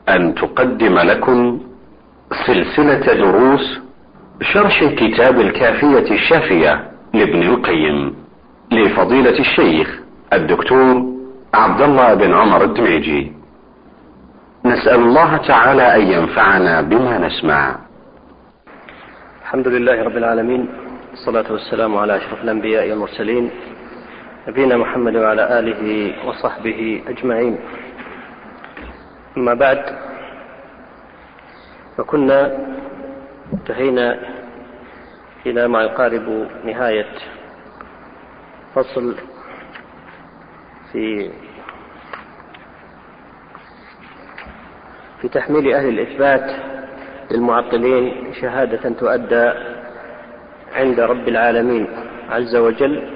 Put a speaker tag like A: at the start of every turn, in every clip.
A: أن تقدم لكم سلسلة دروس شرح كتاب الكافية الشافية لابن القيم لفضيلة الشيخ الدكتور عبد الله بن عمر الدميجي. نسأل الله تعالى أن ينفعنا بما نسمع.
B: الحمد لله رب العالمين، والصلاة والسلام على أشرف الأنبياء والمرسلين نبينا محمد وعلى آله وصحبه أجمعين. أما بعد، فكنا انتهينا إلى ما يقارب نهاية فصل في تحميل أهل الإثبات للمعطلين شهادة تؤدى عند رب العالمين عز وجل،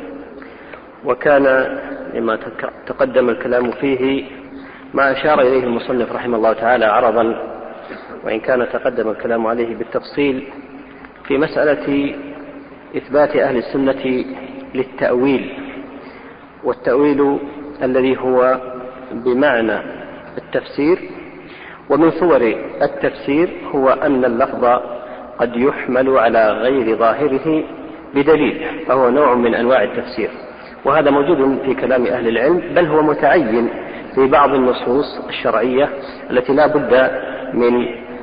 B: وكان لما تقدم الكلام فيه ما أشار إليه المصنف رحمه الله تعالى عرضا، وإن كان تقدم الكلام عليه بالتفصيل في مسألة إثبات أهل السنة للتأويل، والتأويل الذي هو بمعنى التفسير. ومن صور التفسير هو أن اللفظ قد يحمل على غير ظاهره بدليل، فهو نوع من أنواع التفسير، وهذا موجود في كلام أهل العلم، بل هو متعين في بعض النصوص الشرعية التي لا بد من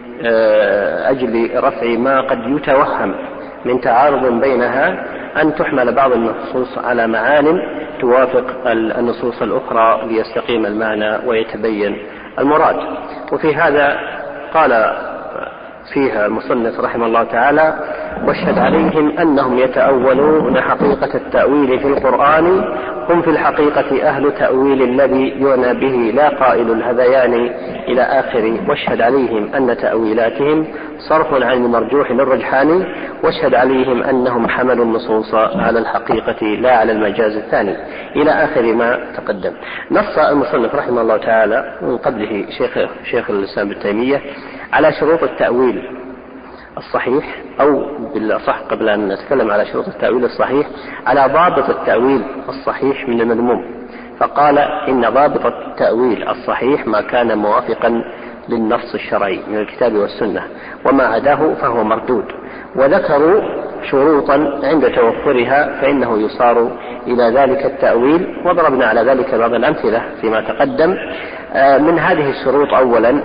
B: أجل رفع ما قد يتوهم من تعارض بينها أن تحمل بعض النصوص على معان توافق النصوص الأخرى ليستقيم المعنى ويتبين المراد. وفي هذا قال فيها المصنف رحمه الله تعالى: واشهد عليهم أنهم يتأولون حقيقة التأويل في القرآن، هم في الحقيقة أهل تأويل الذي يعنى به لا قائل الهذيان إلى آخر. واشهد عليهم أن تأويلاتهم صرف عن المرجوح للرجحان، واشهد عليهم أنهم حملوا النصوص على الحقيقة لا على المجاز الثاني، إلى آخر ما تقدم. نص المصنف رحمه الله تعالى من قبله شيخ الإسلام ابن تيمية على شروط التأويل الصحيح، أو بالأصح قبل أن نتكلم على شروط التأويل الصحيح، على ضابط التأويل الصحيح من المذموم، فقال: إن ضابط التأويل الصحيح ما كان موافقا للنص الشرعي من الكتاب والسنة، وما عداه فهو مردود. وذكروا شروطا عند توفرها فإنه يصار إلى ذلك التأويل، وضربنا على ذلك بعض الأمثلة فيما تقدم. من هذه الشروط: أولا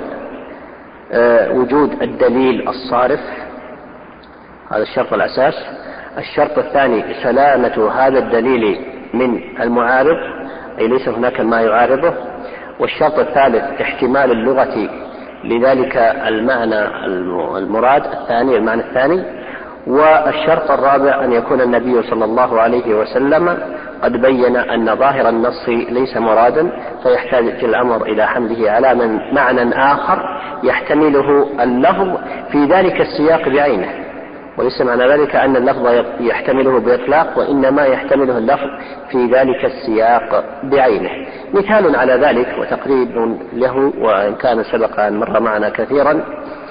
B: وجود الدليل الصارف، هذا الشرط الأساس. الشرط الثاني سلامة هذا الدليل من المعارض، أي ليس هناك ما يعارضه. والشرط الثالث احتمال اللغة لذلك المعنى المراد الثاني، المعنى الثاني. والشرط الرابع أن يكون النبي صلى الله عليه وسلم قد بين أن ظاهر النص ليس مرادا، فيحتاج الأمر إلى حمله على معنى آخر يحتمله اللفظ في ذلك السياق بعينه، وليس معنى ذلك أن اللفظ يحتمله بإطلاق، وإنما يحتمله اللفظ في ذلك السياق بعينه. مثال على ذلك وتقريب له، وإن كان سبق أن مر معنا كثيرا: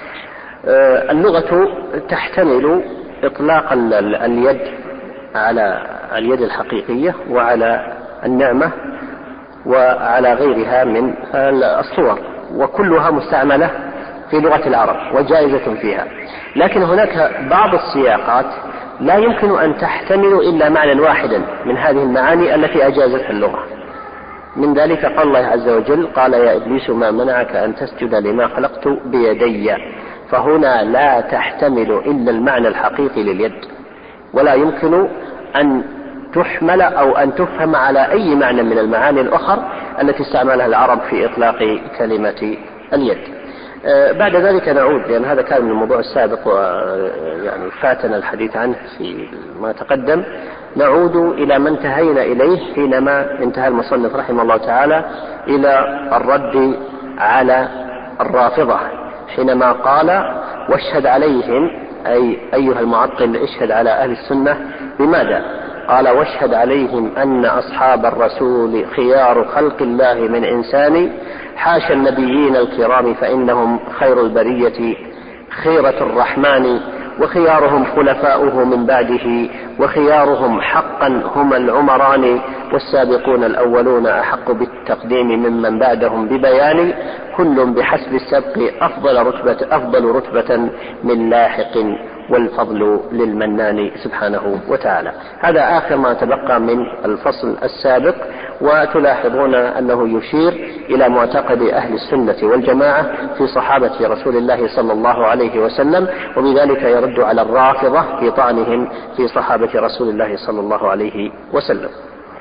B: اللغة تحتمل إطلاق اليد على اليد الحقيقية وعلى النعمة وعلى غيرها من الصور، وكلها مستعملة في لغة العرب وجائزة فيها. لكن هناك بعض السياقات لا يمكن أن تحتمل إلا معنى واحدا من هذه المعاني التي أجازتها اللغة. من ذلك قال الله عز وجل: قال يا إبليس ما منعك أن تسجد لما خلقت بيدي. فهنا لا تحتمل إلا المعنى الحقيقي لليد، ولا يمكن أن تحمل أو أن تفهم على أي معنى من المعاني الأخرى التي استعملها العرب في إطلاق كلمة اليد. بعد ذلك نعود، لأن هذا كان من الموضوع السابق ويعني فاتنا الحديث عنه في ما تقدم، نعود إلى ما انتهينا إليه حينما انتهى المصنف رحمه الله تعالى إلى الرد على الرافضة، حينما قال: واشهد عليهم، أي أيها المعطل اشهد على أهل السنة بماذا؟ قال: واشهد عليهم أن أصحاب الرسول خيار خلق الله من إنسان، حاشا النبيين الكرام فإنهم خير البرية خيرة الرحمن، وخيارهم خلفاؤه من بعده وخيارهم حقا هم العمران والسابقون الأولون أحق بالتقديم ممن بعدهم ببيان كل بحسب السبق أفضل رتبة من لاحق والفضل للمنان سبحانه وتعالى. هذا آخر ما تبقى من الفصل السابق، وتلاحظون أنه يشير إلى معتقد أهل السنة والجماعة في صحابة رسول الله صلى الله عليه وسلم، وبذلك يرد على الرافضة في طعنهم في صحابة رسول الله صلى الله عليه وسلم.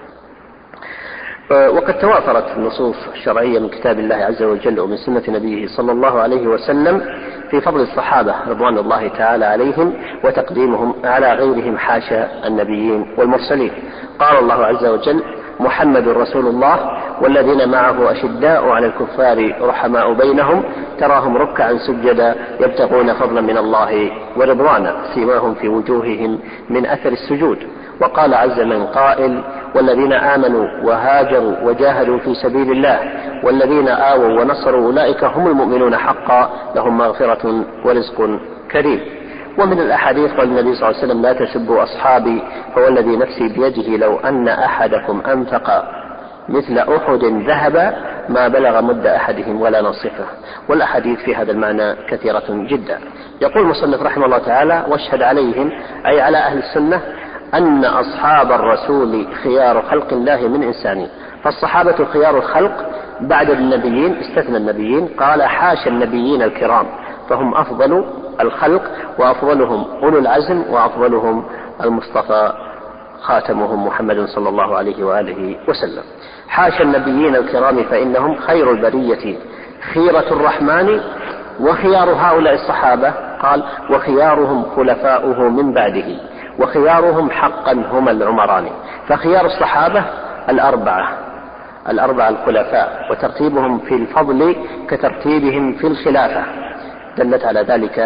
B: وقد توافرت النصوص الشرعية من كتاب الله عز وجل ومن سنة نبيه صلى الله عليه وسلم في فضل الصحابة رضوان الله تعالى عليهم وتقديمهم على غيرهم حاشا النبيين والمرسلين. قال الله عز وجل: محمد رسول الله والذين معه أشداء على الكفار رحماء بينهم تراهم ركعا سجدا يبتغون فضلا من الله ورضوانا سيماهم في وجوههم من أثر السجود. وقال عز من قائل: والذين آمنوا وهاجروا وجاهدوا في سبيل الله والذين آووا ونصروا أولئك هم المؤمنون حقا لهم مغفرة ورزق كريم. ومن الأحاديث قال النبي صلى الله عليه وسلم: لا تسبوا أصحابي فوالذي نفسي بيده لو أن أحدكم أنفق مثل أحد ذهب ما بلغ مد أحدهم ولا نصفه. والأحاديث في هذا المعنى كثيرة جدا. يقول المصنف رحمه الله تعالى: واشهد عليهم أي على أهل السنة أن أصحاب الرسول خيار خلق الله من إنسان. فالصحابة خيار الخلق بعد النبيين، استثنى النبيين، قال: حاشا النبيين الكرام فهم أفضل الخلق وأفضلهم أولو العزم وأفضلهم المصطفى خاتمهم محمد صلى الله عليه وآله وسلم. حاشا النبيين الكرام فإنهم خير البرية خيرة الرحمن وخيار هؤلاء الصحابة قال: وخيارهم خلفاؤه من بعده وخيارهم حقا هم العمران. فخيار الصحابة الأربعة الخلفاء، وترتيبهم في الفضل كترتيبهم في الخلافة دلت على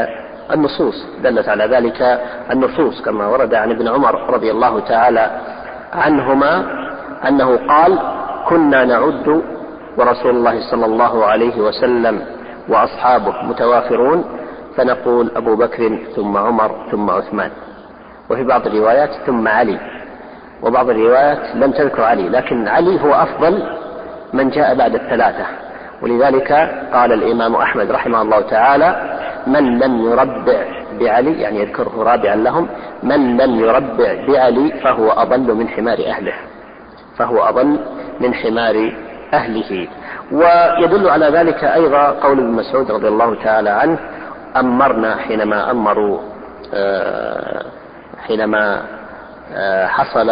B: ذلك النصوص كما ورد عن ابن عمر رضي الله تعالى عنهما أنه قال: كنا نعد ورسول الله صلى الله عليه وسلم وأصحابه متوافرون فنقول أبو بكر ثم عمر ثم عثمان، وفي بعض الروايات ثم علي، وبعض الروايات لم تذكر علي، لكن علي هو أفضل من جاء بعد الثلاثة. ولذلك قال الإمام أحمد رحمه الله تعالى: من لم يربع بعلي، يعني يذكره رابعا لهم، من لم يربع بعلي فهو أضل من حمار أهله. ويدل على ذلك أيضا قول ابن مسعود رضي الله تعالى عنه: أمرنا حينما حصل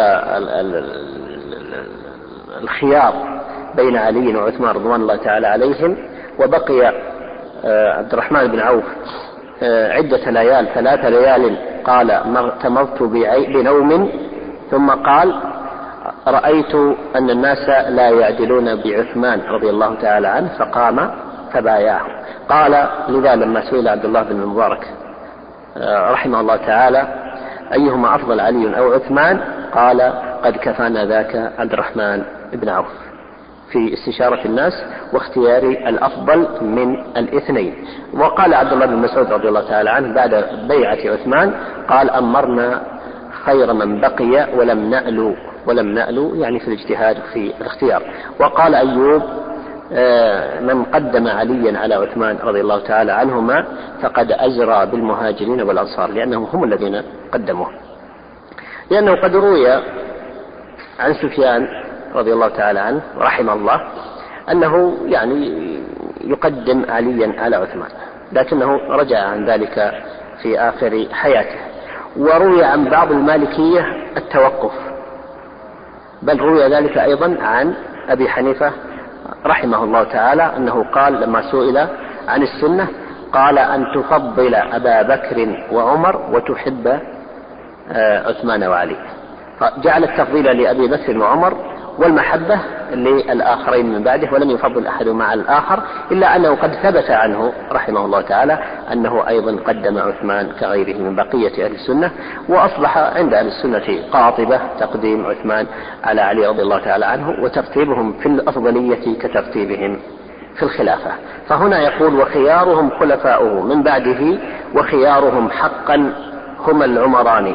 B: الخيار بين علي وعثمان رضوان الله تعالى عليهم، وبقي عبد الرحمن بن عوف عدة ليال 3 ليال، قال: اغتمضت بنوم، ثم قال: رأيت أن الناس لا يعدلون بعثمان رضي الله تعالى عنه، فقام فبايعه. قال لذا لما سئل عبد الله بن المبارك رحمه الله تعالى: أيهما أفضل، علي أو عثمان؟ قال: قد كفانا ذاك عبد الرحمن بن عوف في استشارة الناس واختيار الأفضل من الاثنين. وقال عبد الله بن مسعود رضي الله تعالى عنه بعد بيعة عثمان قال: أمرنا خير من بقي ولم نألو يعني في الاجتهاد في الاختيار. وقال أيوب: من قدم عليا على عثمان رضي الله تعالى عنهما فقد أزرى بالمهاجرين والأنصار، لأنهم هم الذين قدموه. لأنه قد روي عن سفيان رضي الله تعالى عنه رحمه الله أنه يعني يقدم عليا على عثمان، لكنه رجع عن ذلك في آخر حياته. وروي عن بعض المالكية التوقف، بل روي ذلك أيضا عن أبي حنيفة رحمه الله تعالى أنه قال لما سئل عن السنة قال: أن تفضل أبا بكر وعمر وتحب عثمان وعلي. فجعل التفضيل لأبي بكر وعمر والمحبة للآخرين من بعده، ولم يفضل أحد مع الآخر، إلا أنه قد ثبت عنه رحمه الله تعالى أنه أيضا قدم عثمان كغيره من بقية أهل السنة. وأصبح عند أهل السنة قاطبة تقديم عثمان على علي رضي الله تعالى عنه، وترتيبهم في الأفضلية كترتيبهم في الخلافة. فهنا يقول: وخيارهم خلفاؤه من بعده وخيارهم حقا هم العمران.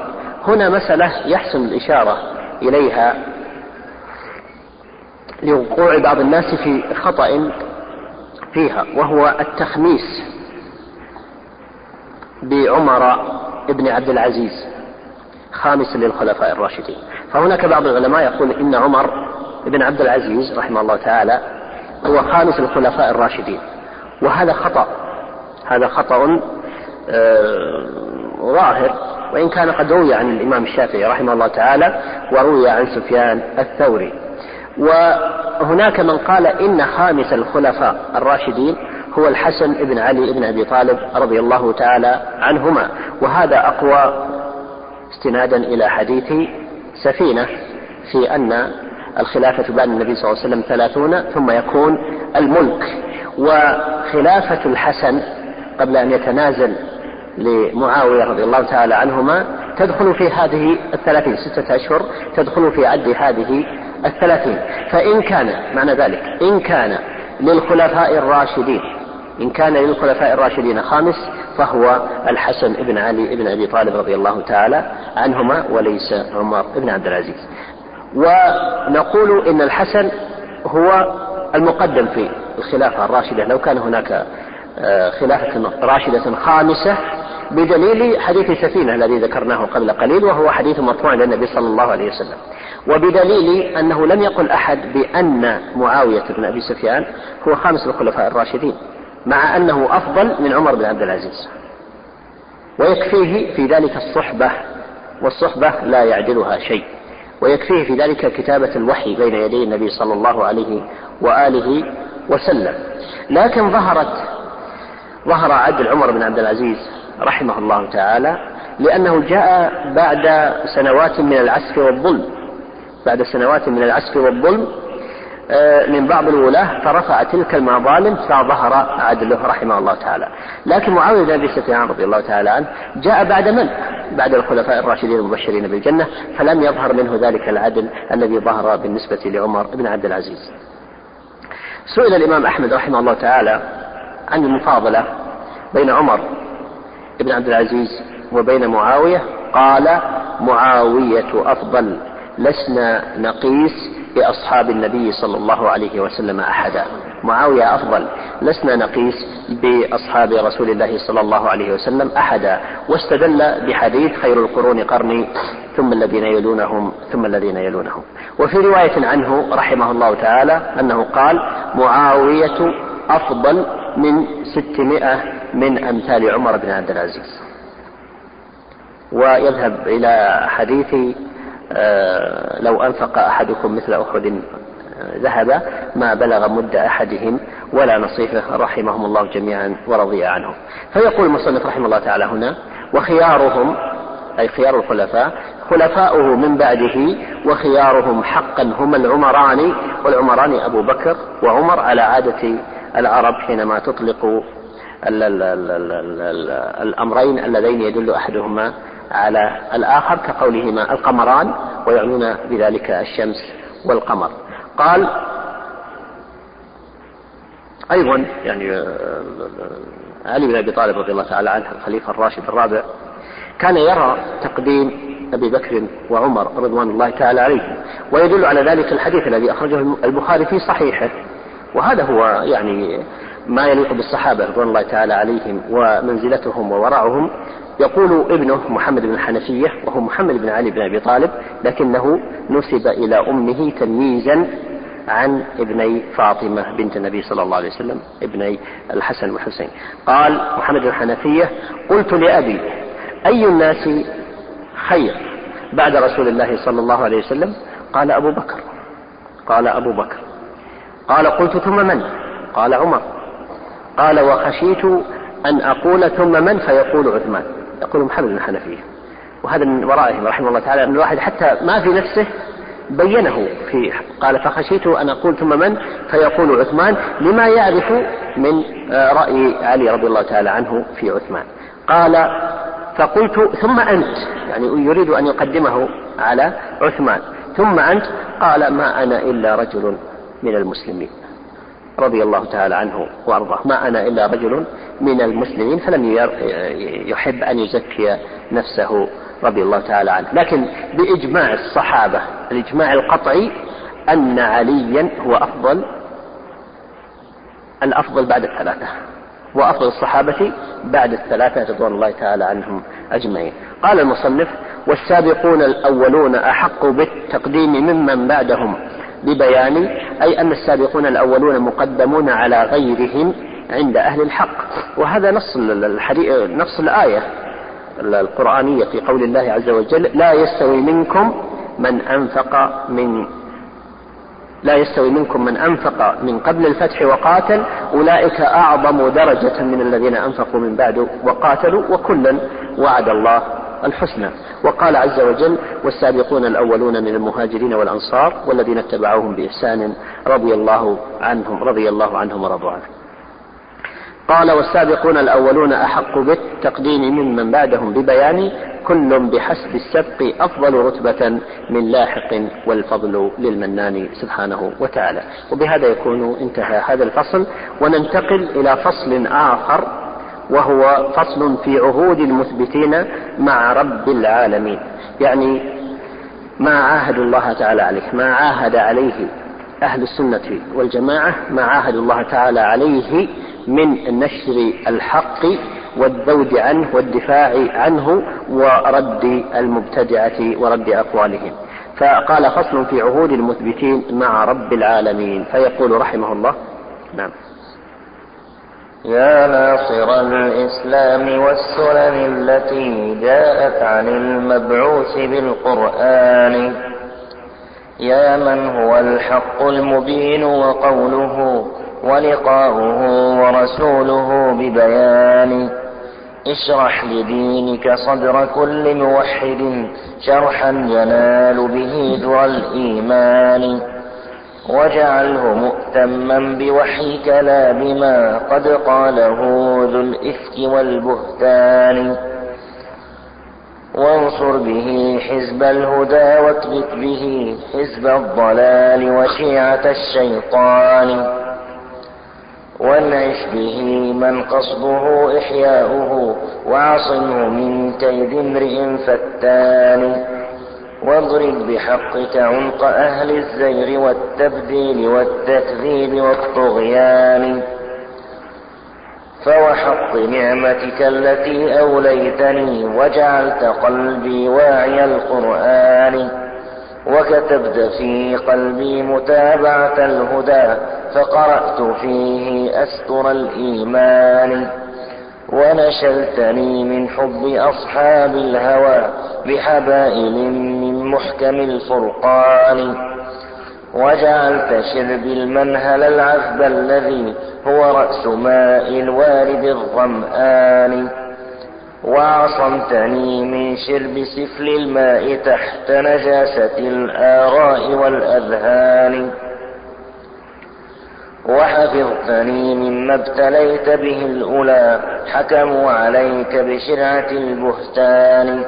B: هنا مسألة يحسن الإشارة إليها لوقوع بعض الناس في خطأ فيها، وهو التخميس بعمر ابن عبد العزيز خامس للخلفاء الراشدين. فهناك بعض العلماء يقول إن عمر ابن عبد العزيز رحمه الله تعالى هو خامس الخلفاء الراشدين، وهذا خطأ، هذا خطأ ظاهر، وإن كان قد روي عن الإمام الشافعي رحمه الله تعالى وروي عن سفيان الثوري. وهناك من قال إن خامس الخلفاء الراشدين هو الحسن بن علي بن أبي طالب رضي الله تعالى عنهما، وهذا أقوى استنادا إلى حديث سفينة في أن الخلافة بعد النبي صلى الله عليه وسلم 30 ثم يكون الملك. وخلافة الحسن قبل أن يتنازل لمعاوية رضي الله تعالى عنهما تدخل في هذه 30 6 أشهر، تدخل في عد هذه 30. فإن كان معنى ذلك إن كان للخلفاء الراشدين خامس فهو الحسن بن علي بن أبي طالب رضي الله تعالى عنهما وليس عمر بن عبد العزيز. ونقول إن الحسن هو المقدم في الخلافة الراشدة لو كان هناك خلافة راشدة خامسة، بدليل حديث سفينة الذي ذكرناه قبل قليل، وهو حديث مرفوع إلى النبي صلى الله عليه وسلم، وبدليل أنه لم يقل أحد بأن معاوية بن أبي سفيان هو خامس الخلفاء الراشدين، مع أنه أفضل من عمر بن عبد العزيز، ويكفيه في ذلك الصحبة، والصحبة لا يعدلها شيء، ويكفيه في ذلك كتابة الوحي بين يدي النبي صلى الله عليه وآله وسلم. لكن ظهر عدل عمر بن عبد العزيز رحمه الله تعالى لأنه جاء بعد سنوات من العسف والظلم من بعض الولاة، فرفع تلك المظالم فظهر عدله رحمه الله تعالى. لكن معاوية بن أبي سفيان رضي الله تعالى عنه جاء بعد الخلفاء الراشدين المبشرين بالجنة، فلم يظهر منه ذلك العدل الذي ظهر بالنسبة لعمر بن عبد العزيز. سئل الإمام أحمد رحمه الله تعالى عن المفاضلة بين عمر بن عبد العزيز وبين معاوية، قال: معاوية أفضل، لسنا نقيس بأصحاب النبي صلى الله عليه وسلم أحدا. معاوية أفضل، لسنا نقيس بأصحاب رسول الله صلى الله عليه وسلم أحدا. واستدل بحديث: خير القرون قرني ثم الذين يلونهم ثم الذين يلونهم. وفي رواية عنه رحمه الله تعالى أنه قال: معاوية أفضل من 600 من أمثال عمر بن عبد العزيز. ويذهب إلى حديث: لو أنفق أحدكم مثل أحد ذهب ما بلغ مد أحدهم ولا نصيفه، رحمهم الله جميعا ورضي عنهم. فيقول المصنف رحمه الله تعالى هنا: وخيارهم، أي خيار الخلفاء، خلفاؤه من بعده، وخيارهم حقا هم العمران، والعمران أبو بكر وعمر، على عادة العرب حينما تطلق الأمرين اللذين يدل أحدهما على الآخر، كقولهما القمران، ويعنون بذلك الشمس والقمر. قال أيضا يعني علي بن أبي طالب رضي الله تعالى عنه الخليفة الراشد الرابع كان يرى تقديم أبي بكر وعمر رضوان الله تعالى عليهم، ويدل على ذلك الحديث الذي أخرجه البخاري في صحيحه، وهذا هو يعني ما يليق بالصحابة رضوان الله تعالى عليهم ومنزلتهم وورعهم. يقول ابنه محمد بن الحنفية، وهو محمد بن علي بن أبي طالب، لكنه نسب إلى أمه تمييزا عن ابني فاطمة بنت النبي صلى الله عليه وسلم، ابني الحسن والحسين. قال محمد بن الحنفية: قلت لأبي: أي الناس خير بعد رسول الله صلى الله عليه وسلم؟ قال: أبو بكر. قال: أبو بكر. قال: قلت: ثم من؟ قال: عمر. قال: وخشيت أن أقول ثم من؟ فيقول عثمان. يقول محمد بن الحنفية، وهذا من ورائهم رحمه الله تعالى، أن الواحد حتى ما في نفسه بينه فيه. قال: فخشيت أن أقول ثم من؟ فيقول عثمان، لما يعرف من رأي علي رضي الله تعالى عنه في عثمان. قال: فقلت: ثم أنت، يعني يريد أن يقدمه على عثمان. ثم أنت؟ قال: ما أنا إلا رجل من المسلمين، رضي الله تعالى عنه وأرضاه، ما أنا إلا رجل من المسلمين، فلم يحب أن يزكي نفسه رضي الله تعالى عنه. لكن بإجماع الصحابة الإجماع القطعي أن عليا هو الأفضل بعد الثلاثة، وأفضل الصحابة بعد الثلاثة رضوان الله تعالى عنهم أجمعين. قال المصنف: والسابقون الأولون أحق بالتقديم ممن بعدهم ببيان، أي أن السابقون الأولون مقدمون على غيرهم عند أهل الحق. وهذا نص الآية القرآنية في قول الله عز وجل: لا يستوي منكم من أنفق من قبل الفتح وقاتل أولئك أعظم درجة من الذين أنفقوا من بعد وقاتلوا وكلا وعد الله الحسنى. وقال عز وجل: والسابقون الأولون من المهاجرين والأنصار والذين اتبعوهم بإحسان رضي الله عنهم ورضوا عنه. قال: والسابقون الأولون أحق بالتقديم ممن بعدهم ببيان، كل بحسب السبق أفضل رتبة من لاحق والفضل للمنان سبحانه وتعالى. وبهذا يكون انتهى هذا الفصل، وننتقل إلى فصل آخر، وهو فصل في عهود المثبتين مع رب العالمين، يعني ما عاهد الله تعالى عليه، ما عاهد عليه أهل السنة والجماعة، ما عاهد الله تعالى عليه من نشر الحق والذود عنه والدفاع عنه ورد المبتدعة ورد أقوالهم. فقال: فصل في عهود المثبتين مع رب العالمين. فيقول رحمه الله: نعم.
C: يا ناصر الإسلام والسنن التي جاءت عن المبعوث بالقرآن، يا من هو الحق المبين وقوله ولقاؤه ورسوله ببيان، اشرح لدينك صدر كل موحد شرحا ينال به ذرى الإيمان، واجعله مؤتما بوحيك لا بما قد قاله ذو الإفك والبهتان، وانصر به حزب الهدى واكبت به حزب الضلال وشيعة الشيطان، وانعش به من قصده إحياؤه وعصمه من كيد امرئ فتان، واضرب بحقك عنق أهل الزيغ والتبديل والتكذيب والطغيان، فوحق نعمتك التي أوليتني وجعلت قلبي واعي القرآن، وكتبت في قلبي متابعة الهدى فقرأت فيه أستر الإيمان، ونشلتني من حب أصحاب الهوى بحبائل من محكم الفرقان، وجعلت شربي المنهل العذب الذي هو رأس ماء الوارد الظمآن، وعصمتني من شرب سفل الماء تحت نجاسة الآراء والأذهان، وحفظتني مما ابتليت به الأولى حكموا عليك بشرعة البهتان،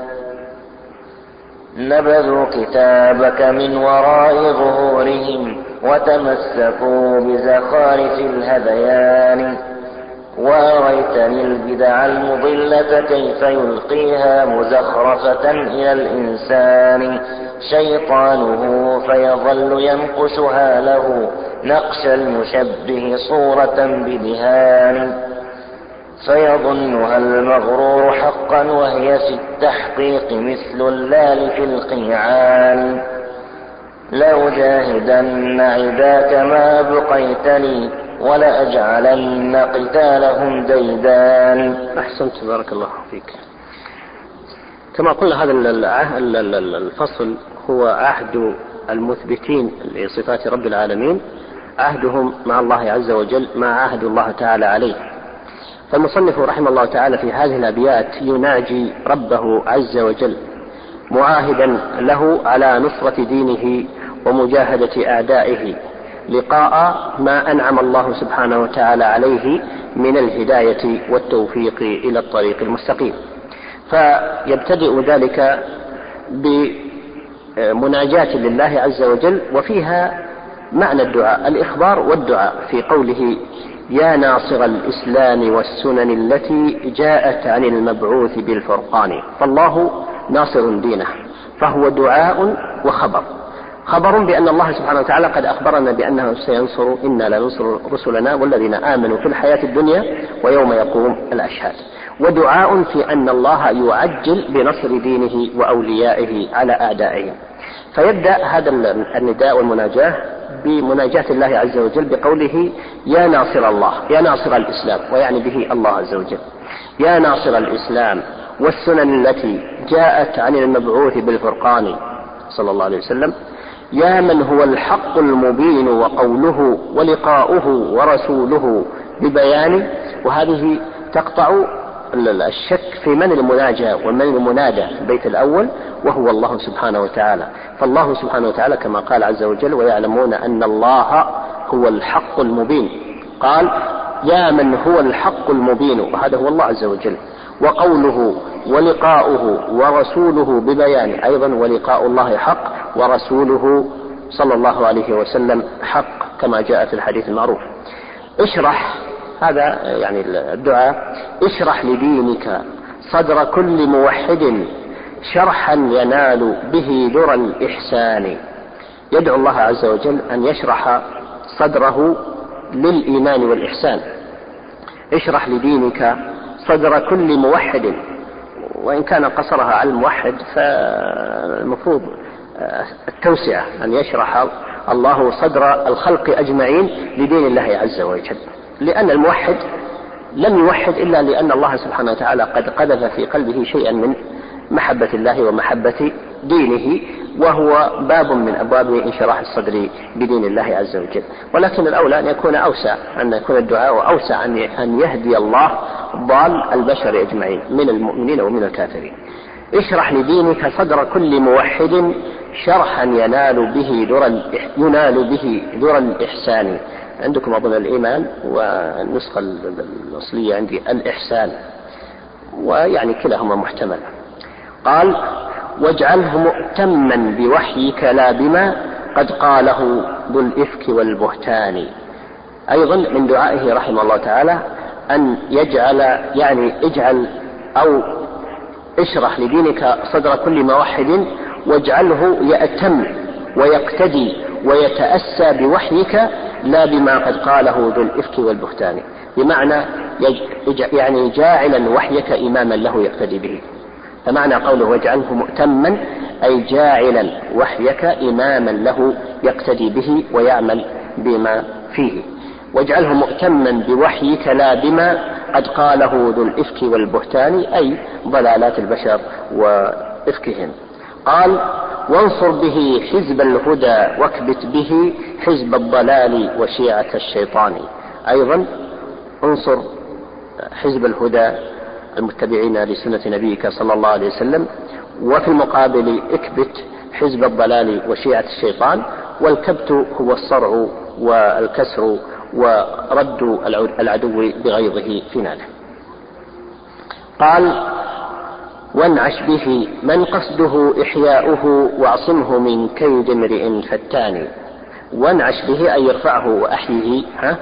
C: نبذوا كتابك من وراء ظهورهم وتمسكوا بزخارف الهذيان، وأريتني البدع المضلة كيف يلقيها مزخرفة إلى الإنسان شيطانه فيظل ينقشها له نقش المشبه صورة بدهان، فيظنها المغرور حقا وهي في التحقيق مثل اللال في القيعان، لأجاهدن عداك ما بقيتني ولأجعلن قتالهم ديدان.
B: أحسنت، بارك الله فيك. كما قلنا هذا الفصل هو عهد المثبتين لصفات رب العالمين، عهدهم مع الله عز وجل ما عاهد الله تعالى عليه. فالمصنف رحمه الله تعالى في هذه الأبيات يناجي ربه عز وجل معاهدا له على نصرة دينه ومجاهدة أعدائه لقاء ما أنعم الله سبحانه وتعالى عليه من الهداية والتوفيق إلى الطريق المستقيم. فيبتدئ ذلك بمناجاة لله عز وجل، وفيها معنى الدعاء، الإخبار والدعاء، في قوله: يا ناصر الإسلام والسنن التي جاءت عن المبعوث بالفرقان. فالله ناصر دينه، فهو دعاء وخبر. خبر بأن الله سبحانه وتعالى قد أخبرنا بأنه سينصر، إنا لننصر رسلنا والذين آمنوا في الحياة الدنيا ويوم يقوم الأشهاد. ودعاء في أن الله يعجل بنصر دينه وأوليائه على أعدائه. فيبدأ هذا النداء والمناجاة بمناجاة الله عز وجل بقوله يا ناصر الله، يا ناصر الإسلام، ويعني به الله عز وجل، يا ناصر الإسلام والسنن التي جاءت عن المبعوث بالفرقان صلى الله عليه وسلم، يا من هو الحق المبين وقوله ولقاؤه ورسوله ببيانه. وهذه تقطع الشك في من المناجى ومن المنادى في البيت الأول، وهو الله سبحانه وتعالى. فالله سبحانه وتعالى كما قال عز وجل ويعلمون أن الله هو الحق المبين، قال يا من هو الحق المبين، وهذا هو الله عز وجل. وقوله ولقاؤه ورسوله ببيان، أيضا ولقاء الله حق ورسوله صلى الله عليه وسلم حق كما جاء في الحديث المعروف. اشرح، هذا يعني الدعاء، اشرح لدينك صدر كل موحد شرحا ينال به درى الإحسان. يدعو الله عز وجل أن يشرح صدره للإيمان والإحسان. اشرح لدينك صدر كل موحد، وإن كان قصرها على الموحد فالمفروض التوسعة، أن يشرح الله صدر الخلق أجمعين لدين الله عز وجل، لأن الموحد لم يوحد إلا لأن الله سبحانه وتعالى قد قذف في قلبه شيئا من محبة الله ومحبة دينه، وهو باب من أبواب انشراح الصدر بدين الله عز وجل. ولكن الأولى أن يكون أوسع، أن يكون الدعاء أوسع، أن يهدي الله ضال البشر أجمعين من المؤمنين ومن الكافرين. اشرح لدينك صدر كل موحد شرحا ينال به درى الإحسان. عندكم أظن الإيمان، والنسخة الأصلية عندي الإحسان، ويعني كلاهما محتمل. قال واجعله مؤتما بوحيك لا بما قد قاله ذو الإفك والبهتان. أيضا من دعائه رحمه الله تعالى أن يجعل، يعني اجعل أو اشرح لدينك صدر كل موحد واجعله يأتم ويقتدي ويتأسى بوحيك لا بما قد قاله ذو الإفك والبهتان، بمعنى يعني جاعلا وحيك إماما له يقتدي به. فمعنى قوله واجعله مؤتما أي جاعلا وحيك إماما له يقتدي به ويعمل بما فيه. واجعله مؤتما بوحيك لا بما قد قاله ذو الإفك والبهتان، أي ضلالات البشر وإفكهم. قال وانصر به حزب الهدى واكبت به حزب الضلال وشيعة الشيطان. أيضا انصر حزب الهدى المتبعين لسنة نبيك صلى الله عليه وسلم، وفي المقابل اكبت حزب الضلال وشيعة الشيطان. والكبت هو الصرع والكسر ورد العدو بغيظه في ناله. قال وانعش به من قصده إحياؤه واعصمه من كيد امرئ فتان. وانعش به أي يرفعه وأحيه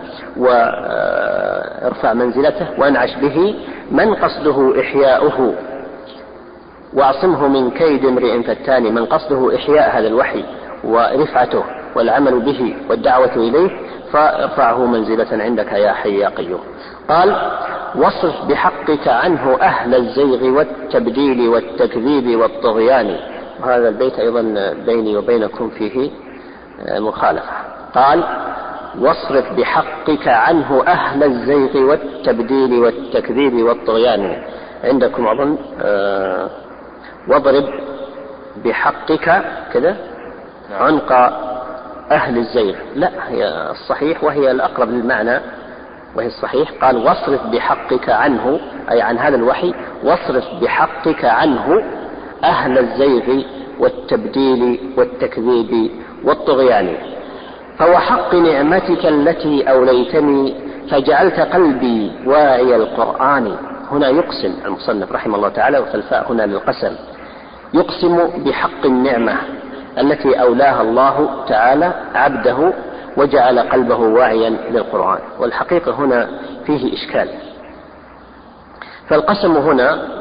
B: وارفع منزلته. وانعش به من قصده إحياؤه واعصمه من كيد امرئ فتان. من قصده إحياء هذا الوحي ورفعته والعمل به والدعوة إليه فارفعه منزلة عندك يا حي يا قيوم. قال واصرف بحقك عنه أهل الزيغ والتبديل والتكذيب والطغيان. وهذا البيت أيضا بيني وبينكم فيه مخالفة. قال واصرف بحقك عنه أهل الزيغ والتبديل والتكذيب والطغيان. عندكم أظن واضرب بحقك كذا عنق أهل الزيغ، لا هي الصحيح وهي الأقرب للمعنى وهي الصحيح. قال واصرف بحقك عنه أي عن هذا الوحي، واصرف بحقك عنه أهل الزيغ والتبديل والتكذيب والطغيان. فوحق نعمتك التي أوليتني فجعلت قلبي واعي القرآن. هنا يقسم المصنف رحمه الله تعالى، والفاء هنا للقسم، يقسم بحق النعمة التي أولاها الله تعالى عبده وجعل قلبه واعيا للقرآن. والحقيقة هنا فيه إشكال. فالقسم هنا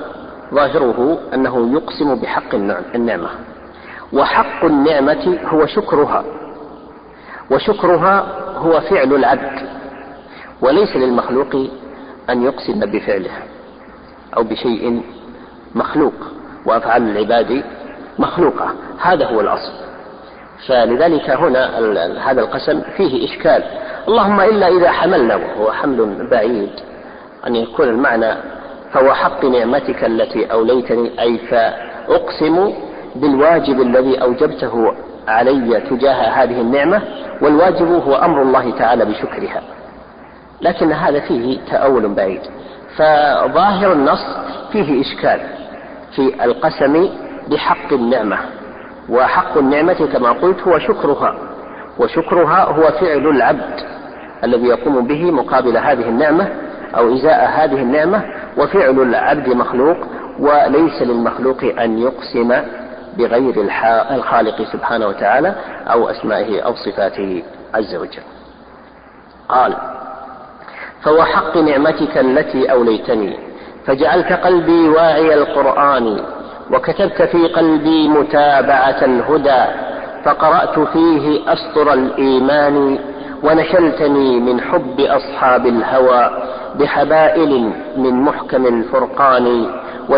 B: ظاهره أنه يقسم بحق النعمة، وحق النعمة هو شكرها، وشكرها هو فعل العبد، وليس للمخلوق أن يقسم بفعله أو بشيء مخلوق، وأفعال العباد مخلوقة، هذا هو الأصل. فلذلك هنا هذا القسم فيه إشكال، اللهم إلا إذا حملنا، وهو حمل بعيد أن يكون المعنى فهو حق نعمتك التي أوليتني، أي فأقسم بالواجب الذي أوجبته علي تجاه هذه النعمة، والواجب هو أمر الله تعالى بشكرها، لكن هذا فيه تأول بعيد. فظاهر النص فيه إشكال في القسم بحق النعمة، وحق النعمة كما قلت هو شكرها، وشكرها هو فعل العبد الذي يقوم به مقابل هذه النعمة أو إزاء هذه النعمة، وفعل العبد مخلوق، وليس للمخلوق أن يقسم بغير الخالق سبحانه وتعالى أو أسمائه أو صفاته عز وجل. قال فوحق نعمتك التي أوليتني فجعلت قلبي واعي القرآن، وكتبت في قلبي متابعة الهدى، فقرأت فيه أسطر الإيمان، ونشلتني من حب أصحاب الهوى بحبائل من محكم الفرقان،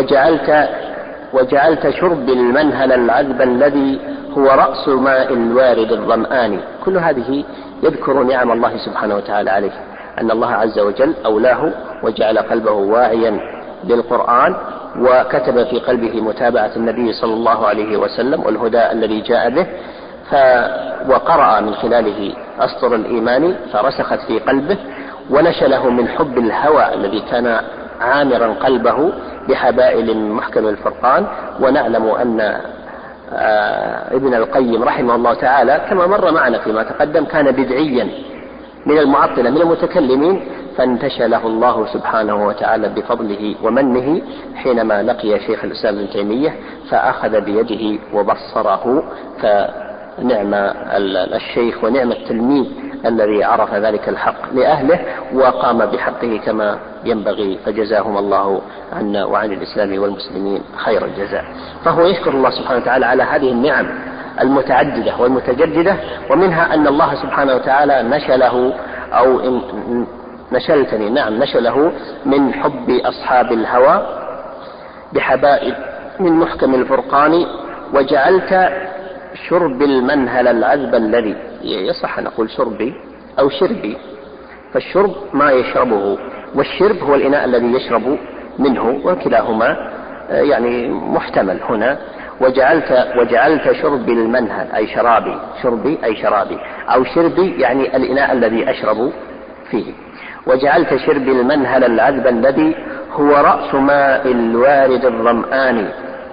B: وجعلت شرب المنهل العذب الذي هو رأس ماء الوارد الظمآن. كل هذه يذكر نعم الله سبحانه وتعالى عليه، أن الله عز وجل أولاه وجعل قلبه واعيا بالقرآن، وكتب في قلبه متابعة النبي صلى الله عليه وسلم والهدى الذي جاء به، وقرأ من خلاله أسطر الإيمان فرسخت في قلبه، ونشله من حب الهوى الذي كان عامرا قلبه بحبائل محكم الفرقان. ونعلم أن ابن القيم رحمه الله تعالى كما مر معنا فيما تقدم كان بدعيا من المعطلة من المتكلمين، فانتشله الله سبحانه وتعالى بفضله ومنه حينما لقي شيخ الإسلام ابن تيمية فأخذ بيده وبصره، فنعم الشيخ ونعم التلميذ الذي عرف ذلك الحق لأهله وقام بحقه كما ينبغي، فجزاهم الله عنا وعن الإسلام والمسلمين خير الجزاء. فهو يشكر الله سبحانه وتعالى على هذه النعم المتعددة والمتجددة، ومنها أن الله سبحانه وتعالى نشله أو نشلتني، نعم نشله من حب أصحاب الهوى بحبائل من محكم الفرقان، وجعلت شرب المنهل العذب الذي، يصح نقول شربي أو شربي، فالشرب ما يشربه، والشرب هو الإناء الذي يشرب منه، وكلاهما يعني محتمل هنا. وجعلت شرب المنهل أي شرابي، شربي أي شرابي، أو شربي يعني الإناء الذي أشرب فيه. وجعلت شرب المنهل العذب الذي هو رأس ماء الوارد الظمآن،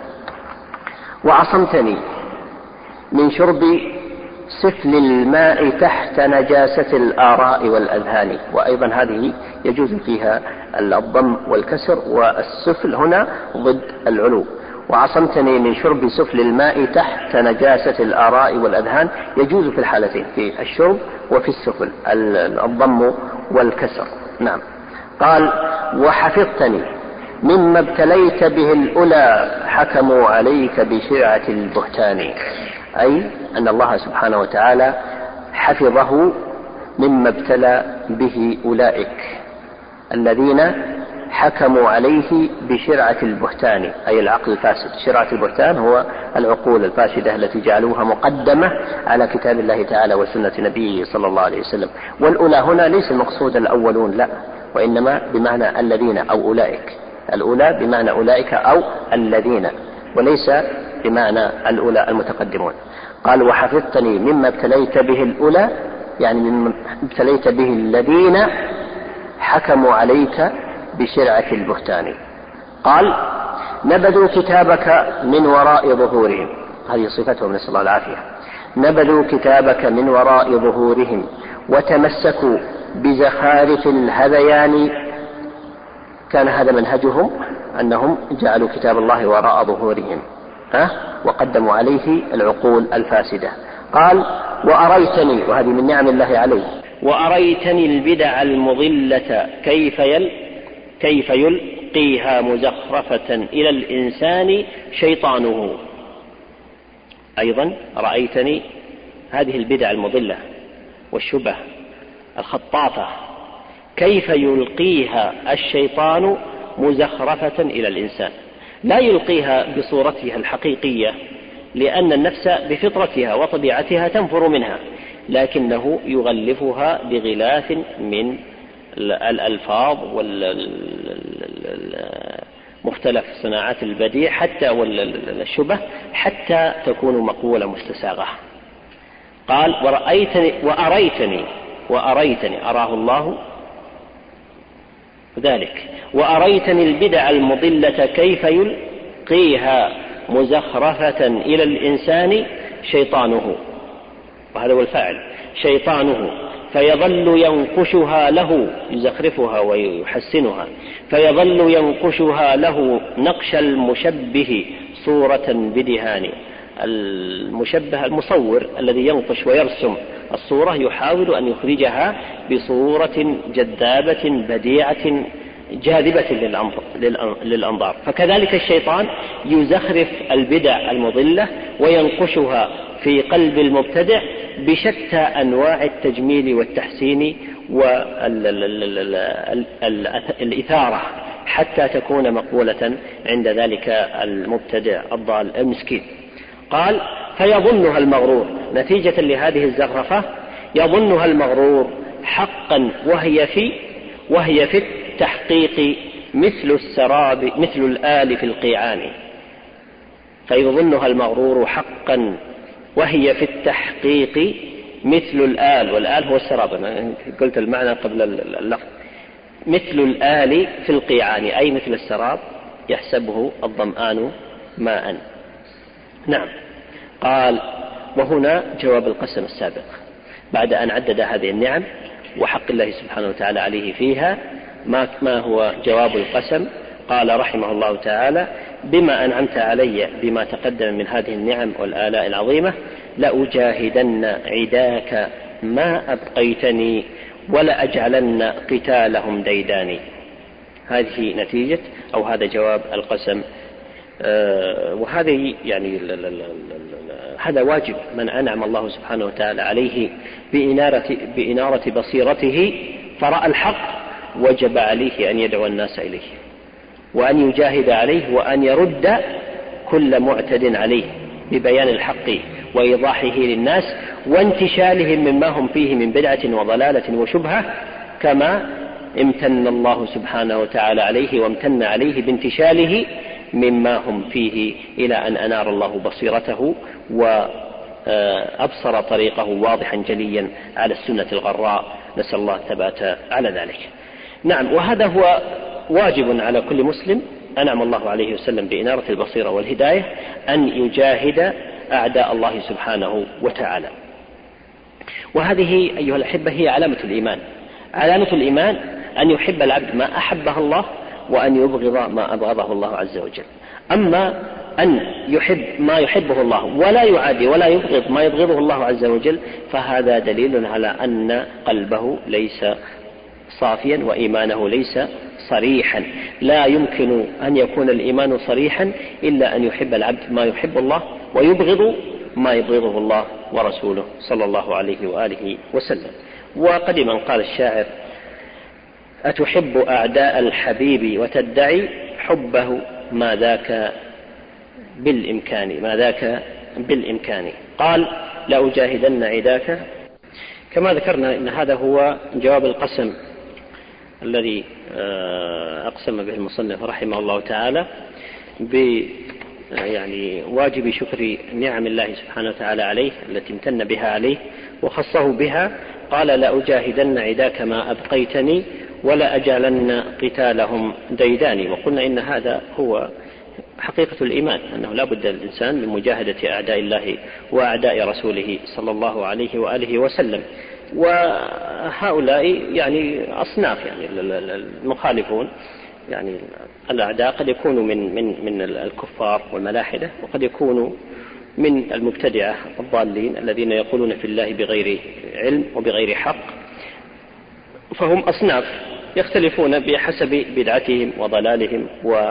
B: وعصمتني من شرب سفل الماء تحت نجاسة الآراء والأذهان. وأيضا هذه يجوز فيها الضم والكسر، والسفل هنا ضد العلو. وعصمتني من شرب سفل الماء تحت نجاسة الآراء والأذهان، يجوز في الحالتين، في الشرب وفي السفل، الضم والكسر. نعم. قال وحفظتني مما ابتليت به الأولى حكموا عليك بشرعة البهتان، أي أن الله سبحانه وتعالى حفظه مما ابتلى به أولئك الذين حكموا عليه بشرعة البهتان، أي العقل الفاسد. شرعة البهتان هو العقول الفاسدة التي جعلوها مقدمة على كتاب الله تعالى وسنة نبيه صلى الله عليه وسلم. والأولى هنا ليس المقصود الأولون، لا، وإنما بمعنى الذين أو أولئك. الأولى بمعنى أولئك أو الذين، وليس بمعنى الأولى المتقدمون. قال وحفظتني مما ابتليت به الأولى، يعني مما ابتليت به الذين حكموا عليك بشرعة البهتان. قال نبذوا كتابك من وراء ظهورهم، هذه صفتهم نسأل الله العافية. نبذوا كتابك من وراء ظهورهم وتمسكوا بزخارف الهذيان. كان هذا منهجهم، أنهم جعلوا كتاب الله وراء ظهورهم وقدموا عليه العقول الفاسدة. قال وأريتني، وهذه من نعم الله عليه، وأريتني البدع المضلة كيف يلقيها مزخرفة إلى الإنسان شيطانه. أيضا رأيتني هذه البدع المضلة والشبه الخطافة كيف يلقيها الشيطان مزخرفة إلى الإنسان، لا يلقيها بصورتها الحقيقية لأن النفس بفطرتها وطبيعتها تنفر منها، لكنه يغلفها بغلاف من الألفاظ ومختلف صناعات البديع حتى والشبه حتى تكون مقولة مستساغة. قال وأريتني أراه الله ذلك، وأريتني البدع المضلة كيف يلقيها مزخرفة إلى الإنسان شيطانه، وهذا هو الفاعل شيطانه، فيظل ينقشها له، يزخرفها ويحسنها، فيظل ينقشها له نقش المشبه صورة بدهان. المشبه المصور الذي ينقش ويرسم الصورة يحاول أن يخرجها بصورة جذابة بديعة جاذبة للأنظار. فكذلك الشيطان يزخرف البدع المضلة وينقشها في قلب المبتدع بشتى أنواع التجميل والتحسين والإثارة حتى تكون مقبولة عند ذلك المبتدع الضال المسكين. قال فيظنها المغرور، نتيجة لهذه الزخرفة يظنها المغرور حقا وهي في التحقيق مثل السراب مثل الآل في القيعان. فيظنها المغرور حقا وهي في التحقيق مثل الآل، والآل هو السراب، أنا قلت المعنى قبل اللفظ، مثل الآل في القيعان أي مثل السراب يحسبه الظمآن ماء. نعم. قال وهنا جواب القسم السابق بعد أن عدد هذه النعم وحق الله سبحانه وتعالى عليه فيها. ما هو جواب القسم؟ قال رحمه الله تعالى بما أنعمت علي بما تقدم من هذه النعم والآلاء العظيمة لأجاهدن عداك ما أبقيتني ولأجعلن قتالهم ديداني. هذه نتيجة أو هذا جواب القسم. وهذه يعني هذا واجب من أنعم الله سبحانه وتعالى عليه بإنارة بصيرته فرأى الحق، وجب عليه أن يدعو الناس إليه وأن يجاهد عليه وأن يرد كل معتد عليه ببيان الحق وإيضاحه للناس وانتشالهم مما هم فيه من بدعة وضلالة وشبهة، كما امتن الله سبحانه وتعالى عليه وامتن عليه بانتشاله مما هم فيه إلى أن أنار الله بصيرته وأبصر طريقه واضحا جليا على السنة الغراء، نسأل الله الثبات على ذلك. نعم. وهذا هو واجب على كل مسلم أنعم الله عليه وسلم بإنارة البصيرة والهداية أن يجاهد أعداء الله سبحانه وتعالى. وهذه أيها الأحبة هي علامة الإيمان. علامة الإيمان أن يحب العبد ما أحبه الله وأن يبغض ما أبغضه الله عز وجل. أما أن يحب ما يحبه الله ولا يعادي ولا يبغض ما يبغضه الله عز وجل فهذا دليل على أن قلبه ليس صافيا وإيمانه ليس صريحا. لا يمكن أن يكون الإيمان صريحا إلا أن يحب العبد ما يحب الله ويبغض ما يبغضه الله ورسوله صلى الله عليه وآله وسلم. وقدما قال الشاعر أتحب أعداء الحبيب وتدعي حبه ما ذاك بالإمكان. قال لأجاهدن عداك. كما ذكرنا إن هذا هو جواب القسم الذي أقسم به المصنف رحمه الله تعالى يعني واجب شكر نعم الله سبحانه وتعالى عليه التي امتن بها عليه وخصه بها. قال لأجاهدن عداك ما أبقيتني ولا أجعلن قتالهم ديداني. وقلنا إن هذا هو حقيقة الإيمان، أنه لا بد للإنسان من مجاهدة أعداء الله وأعداء رسوله صلى الله عليه وآله وسلم. وهؤلاء يعني أصناف، يعني المخالفون، يعني الأعداء قد يكونوا من الكفار والملاحدة، وقد يكونوا من المبتدعة الضالين الذين يقولون في الله بغير علم وبغير حق، فهم أصناف يختلفون بحسب بدعتهم وضلالهم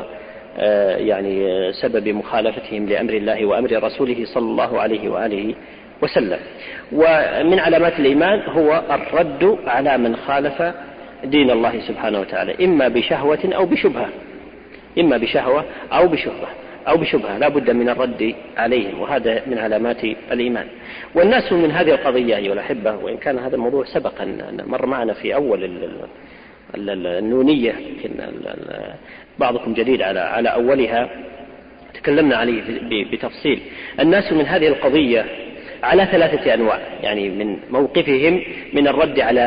B: يعني سبب مخالفتهم لأمر الله وأمر رسوله صلى الله عليه وآله وسلم. ومن علامات الإيمان هو الرد على من خالف دين الله سبحانه وتعالى، إما بشهوة أو بشبهة، إما بشهوة أو بشبهة لا بد من الرد عليهم، وهذا من علامات الإيمان. والناس من هذه القضية أيها الأحبة، وإن كان هذا الموضوع سبق أن مر معنا في أول النونية، بعضكم جديد على أولها، تكلمنا عليه بتفصيل. الناس من هذه القضية على 3 أنواع، يعني من موقفهم من الرد على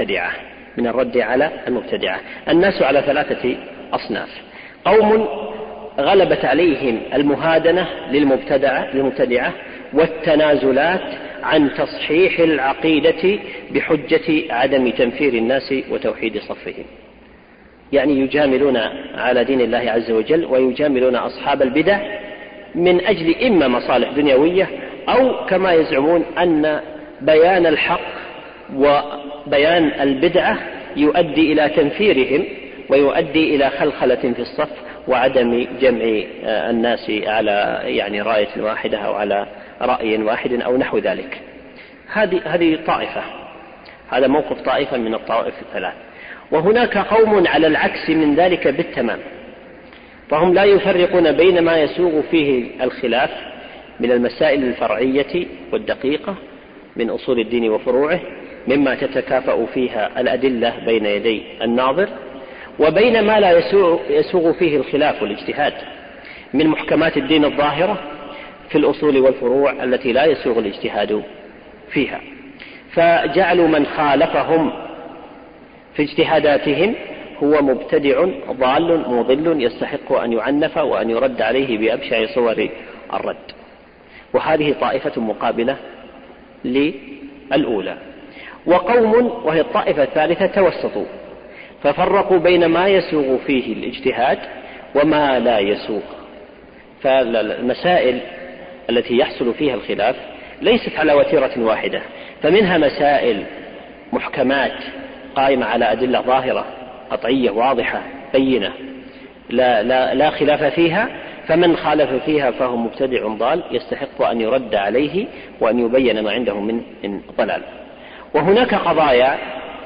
B: المبتدعة، الناس على 3 أصناف: قوم غلبت عليهم المهادنة للمبتدعة والتنازلات عن تصحيح العقيدة بحجة عدم تنفير الناس وتوحيد صفهم، يعني يجاملون على دين الله عز وجل ويجاملون أصحاب البدع من أجل إما مصالح دنيوية، أو كما يزعمون أن بيان الحق وبيان البدعة يؤدي إلى تنفيرهم ويؤدي إلى خلخلة في الصف وعدم جمع الناس على يعني راية واحدة أو على رأي واحد أو نحو ذلك. هذه طائفة، هذا موقف طائفة من الطوائف الثلاث. وهناك قوم على العكس من ذلك بالتمام، فهم لا يفرقون بين ما يسوغ فيه الخلاف من المسائل الفرعية والدقيقة من أصول الدين وفروعه، مما تتكافأ فيها الأدلة بين يدي الناظر، وبين ما لا يسوغ فيه الخلاف والاجتهاد من محكمات الدين الظاهرة في الأصول والفروع التي لا يسوغ الاجتهاد فيها. فجعلوا من خالفهم في اجتهاداتهم هو مبتدع ضال مضل يستحق أن يعنف وأن يرد عليه بأبشع صور الرد. وهذه طائفة مقابلة للأولى. وقوم وهي الطائفة الثالثة توسطوا ففرقوا بين ما يسوغ فيه الاجتهاد وما لا يسوغ. فالمسائل التي يحصل فيها الخلاف ليست على وتيرة واحدة، فمنها مسائل محكمات قائمة على أدلة ظاهرة قطعية واضحة بينة لا خلاف فيها، فمن خالف فيها فهو مبتدع ضال يستحق أن يرد عليه وأن يبين ما عنده من ضلال. وهناك قضايا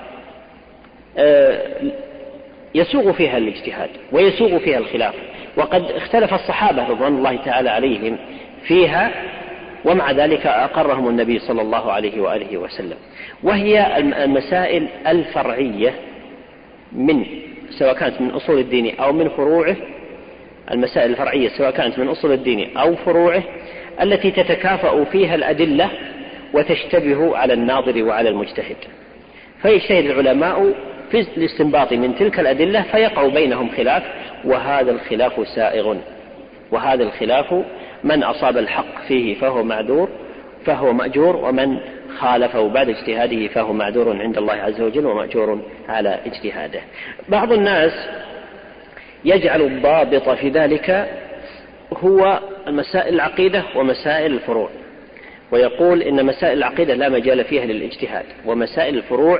B: يسوغ فيها الاجتهاد ويسوغ فيها الخلاف، وقد اختلف الصحابة رضوان الله تعالى عليهم فيها، ومع ذلك أقرهم النبي صلى الله عليه وآله وسلم. وهي المسائل الفرعية سواء كانت من أصول الدين أو من فروعه، المسائل الفرعية سواء كانت من أصول الدين أو فروعه التي تتكافأ فيها الأدلة وتشتبه على الناظر وعلى المجتهد، فيجتهد العلماء في الاستنباط من تلك الأدلة فيقع بينهم خلاف، وهذا الخلاف سائغ، وهذا الخلاف من أصاب الحق فيه فهو مأجور، ومن خالفه بعد اجتهاده فهو معذور عند الله عز وجل ومأجور على اجتهاده. بعض الناس يجعل الضابط في ذلك هو مسائل العقيدة ومسائل الفروع، ويقول إن مسائل العقيدة لا مجال فيها للاجتهاد، ومسائل الفروع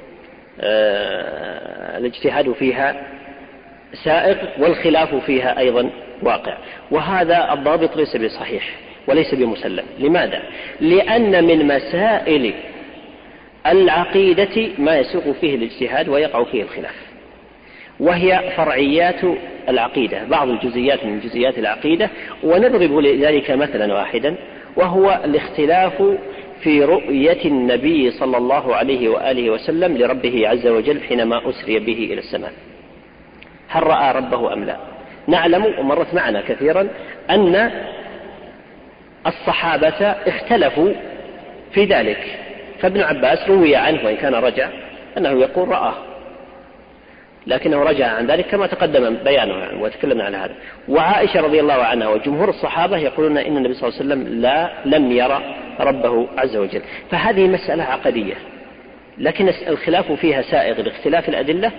B: الاجتهاد فيها سائغ والخلاف فيها أيضا واقع. وهذا الضابط ليس بصحيح وليس بمسلم. لماذا؟ لأن من مسائل العقيدة ما يسوق فيه الاجتهاد ويقع فيه الخلاف، وهي فرعيات العقيدة، بعض الجزئيات من جزئيات العقيدة. ونضرب لذلك مثلا واحدا، وهو الاختلاف في رؤية النبي صلى الله عليه وآله وسلم لربه عز وجل حينما أسري به إلى السماء، هل رأى ربه أم لا؟ نعلم ومرت معنا كثيرا أن الصحابة اختلفوا في ذلك، فابن عباس روي عنه وإن كان رجع أنه يقول رآه، لكنه رجع عن ذلك كما تقدم بيانه وتكلمنا عن هذا. وعائشة رضي الله عنها وجمهور الصحابة يقولون إن النبي صلى الله عليه وسلم لم يرى ربه عز وجل. فهذه مسألة عقدية، لكن الخلاف فيها سائغ لاختلاف الأدلة،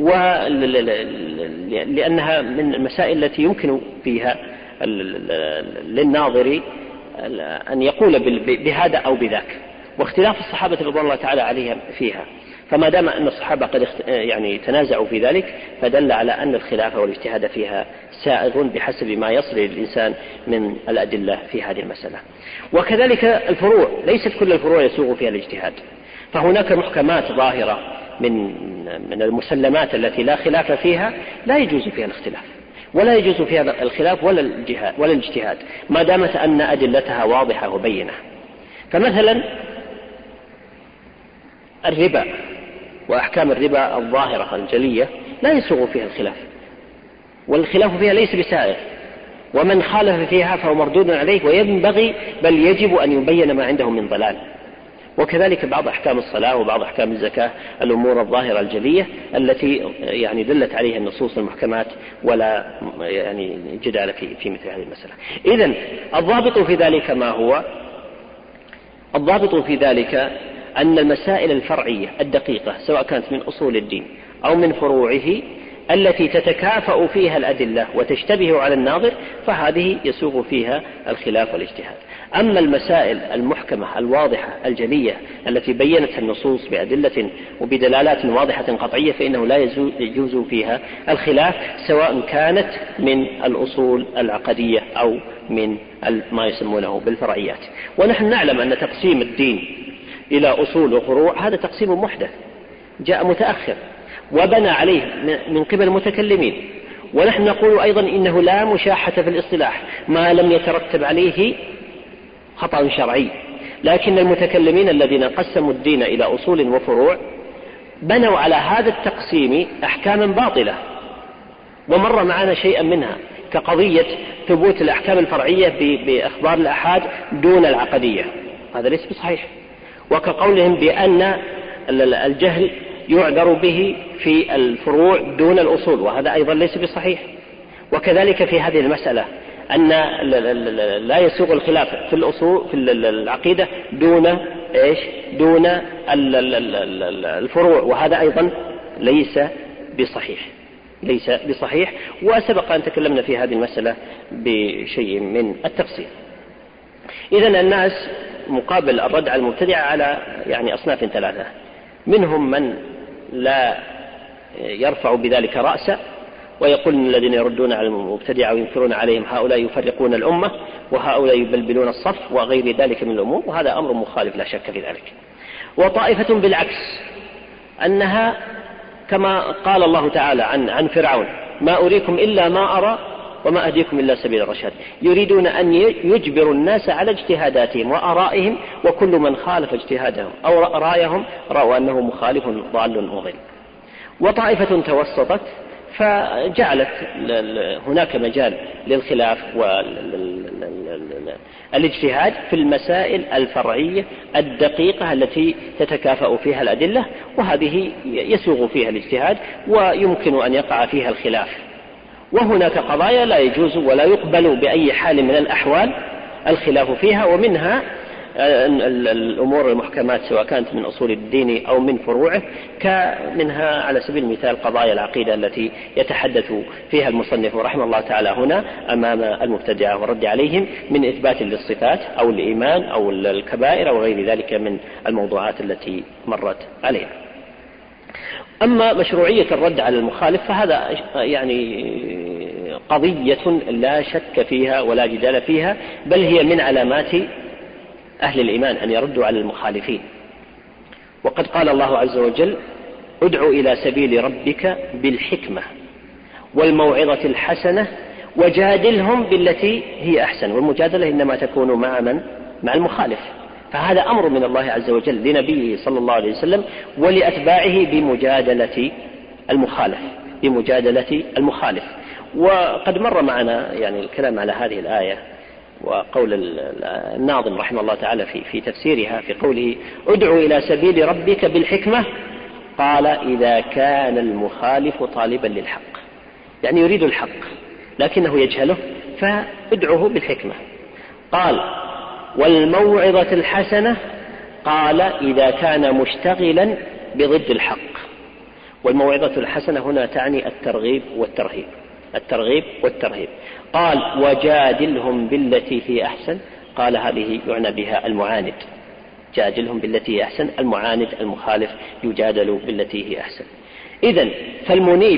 B: لأنها من المسائل التي يمكن فيها للناظر أن يقول بهذا أو بذاك، واختلاف الصحابة رضوان الله تعالى عليهم فيها. فما دام أن الصحابة قد يعني تنازعوا في ذلك فدل على أن الخلاف والاجتهاد فيها سائغ بحسب ما يصل للإنسان من الأدلة في هذه المسألة. وكذلك الفروع، ليست كل الفروع يسوغ فيها الاجتهاد، فهناك محكمات ظاهرة من المسلمات التي لا خلاف فيها لا يجوز فيها الاختلاف، ولا يجوز فيها الخلاف ولا الاجتهاد ما دامت أن أدلتها واضحة وبينة. فمثلا الربا وأحكام الربا الظاهرة الجلية لا يسوغ فيها الخلاف، والخلاف فيها ليس بسائغ، ومن خالف فيها فهو مردود عليه وينبغي بل يجب أن يبين ما عنده من ضلال. وكذلك بعض أحكام الصلاة وبعض أحكام الزكاة، الأمور الظاهرة الجلية التي يعني دلت عليها النصوص المحكمات ولا يعني جدال في مثل هذه المسألة. إذن الضابط في ذلك ما هو؟ الضابط في ذلك أن المسائل الفرعية الدقيقة سواء كانت من أصول الدين أو من فروعه التي تتكافأ فيها الأدلة وتشتبه على الناظر فهذه يسوغ فيها الخلاف والاجتهاد. أما المسائل المحكمة الواضحة الجلية التي بينتها النصوص بأدلة وبدلالات واضحة قطعية فإنه لا يجوز فيها الخلاف، سواء كانت من الأصول العقدية أو من ما يسمونه بالفرعيات. ونحن نعلم أن تقسيم الدين إلى أصول وفروع هذا تقسيم محدث جاء متأخر وبنى عليه من قبل المتكلمين، ونحن نقول أيضا إنه لا مشاحة في الاصطلاح ما لم يترتب عليه خطأ شرعي. لكن المتكلمين الذين قسموا الدين إلى أصول وفروع بنوا على هذا التقسيم أحكاما باطلة، ومر معنا شيئا منها كقضية ثبوت الأحكام الفرعية بأخبار الآحاد دون العقدية، هذا ليس بصحيح. وكقولهم بأن الجهل يعذر به في الفروع دون الأصول، وهذا أيضا ليس بصحيح. وكذلك في هذه المسألة أن لا يسوغ الخلاف في الأصول في العقيدة دون الفروع، وهذا أيضا ليس بصحيح. وسبق أن تكلمنا في هذه المسألة بشيء من التفصيل. إذن الناس مقابل الرد على المبتدعة على يعني أصناف ثلاثة، منهم من لا يرفع بذلك رأسا ويقول إن الذين يردون على المبتدعة وينكرون عليهم هؤلاء يفرقون الأمة وهؤلاء يبلبلون الصف وغير ذلك من الأمور، وهذا أمر مخالف لا شك في ذلك. وطائفة بالعكس أنها كما قال الله تعالى عن فرعون ما أريكم إلا ما أرى وما أهديكم إلا سبيل الرشاد، يريدون أن يجبروا الناس على اجتهاداتهم وآرائهم، وكل من خالف اجتهادهم أو رأيهم رأوا أنه مخالف ضال مضل. وطائفة توسطت فجعلت هناك مجال للخلاف والاجتهاد في المسائل الفرعية الدقيقة التي تتكافأ فيها الأدلة، وهذه يسوغ فيها الاجتهاد ويمكن أن يقع فيها الخلاف. وهناك قضايا لا يجوز ولا يقبل بأي حال من الأحوال الخلاف فيها، ومنها الأمور المحكمات سواء كانت من أصول الدين أو من فروعه، كمنها على سبيل المثال قضايا العقيدة التي يتحدث فيها المصنف رحمه الله تعالى هنا أمام المبتدعة والرد عليهم من إثبات للصفات أو الإيمان أو الكبائر أو غير ذلك من الموضوعات التي مرت عليها. أما مشروعية الرد على المخالف فهذا يعني قضية لا شك فيها ولا جدال فيها، بل هي من علامات أهل الإيمان أن يردوا على المخالفين. وقد قال الله عز وجل ادع إلى سبيل ربك بالحكمة والموعظة الحسنة وجادلهم بالتي هي أحسن، والمجادلة إنما تكون مع المخالف، فهذا أمر من الله عز وجل لنبيه صلى الله عليه وسلم ولأتباعه بمجادلة المخالف. وقد مر معنا يعني الكلام على هذه الآية وقول الناظم رحمه الله تعالى في تفسيرها في قوله ادعو إلى سبيل ربك بالحكمة، قال إذا كان المخالف طالبا للحق، يعني يريد الحق لكنه يجهله فادعوه بالحكمة. قال والموعظة الحسنة، قال إذا كان مشتغلا بضد الحق. والموعظة الحسنة هنا تعني الترغيب والترهيب. قال وجادلهم بالتي هي أحسن، قال هذه يعنى بها المعاند، جادلهم بالتي هي أحسن. المعاند المخالف يجادل بالتي هي أحسن. إذن فالمنيب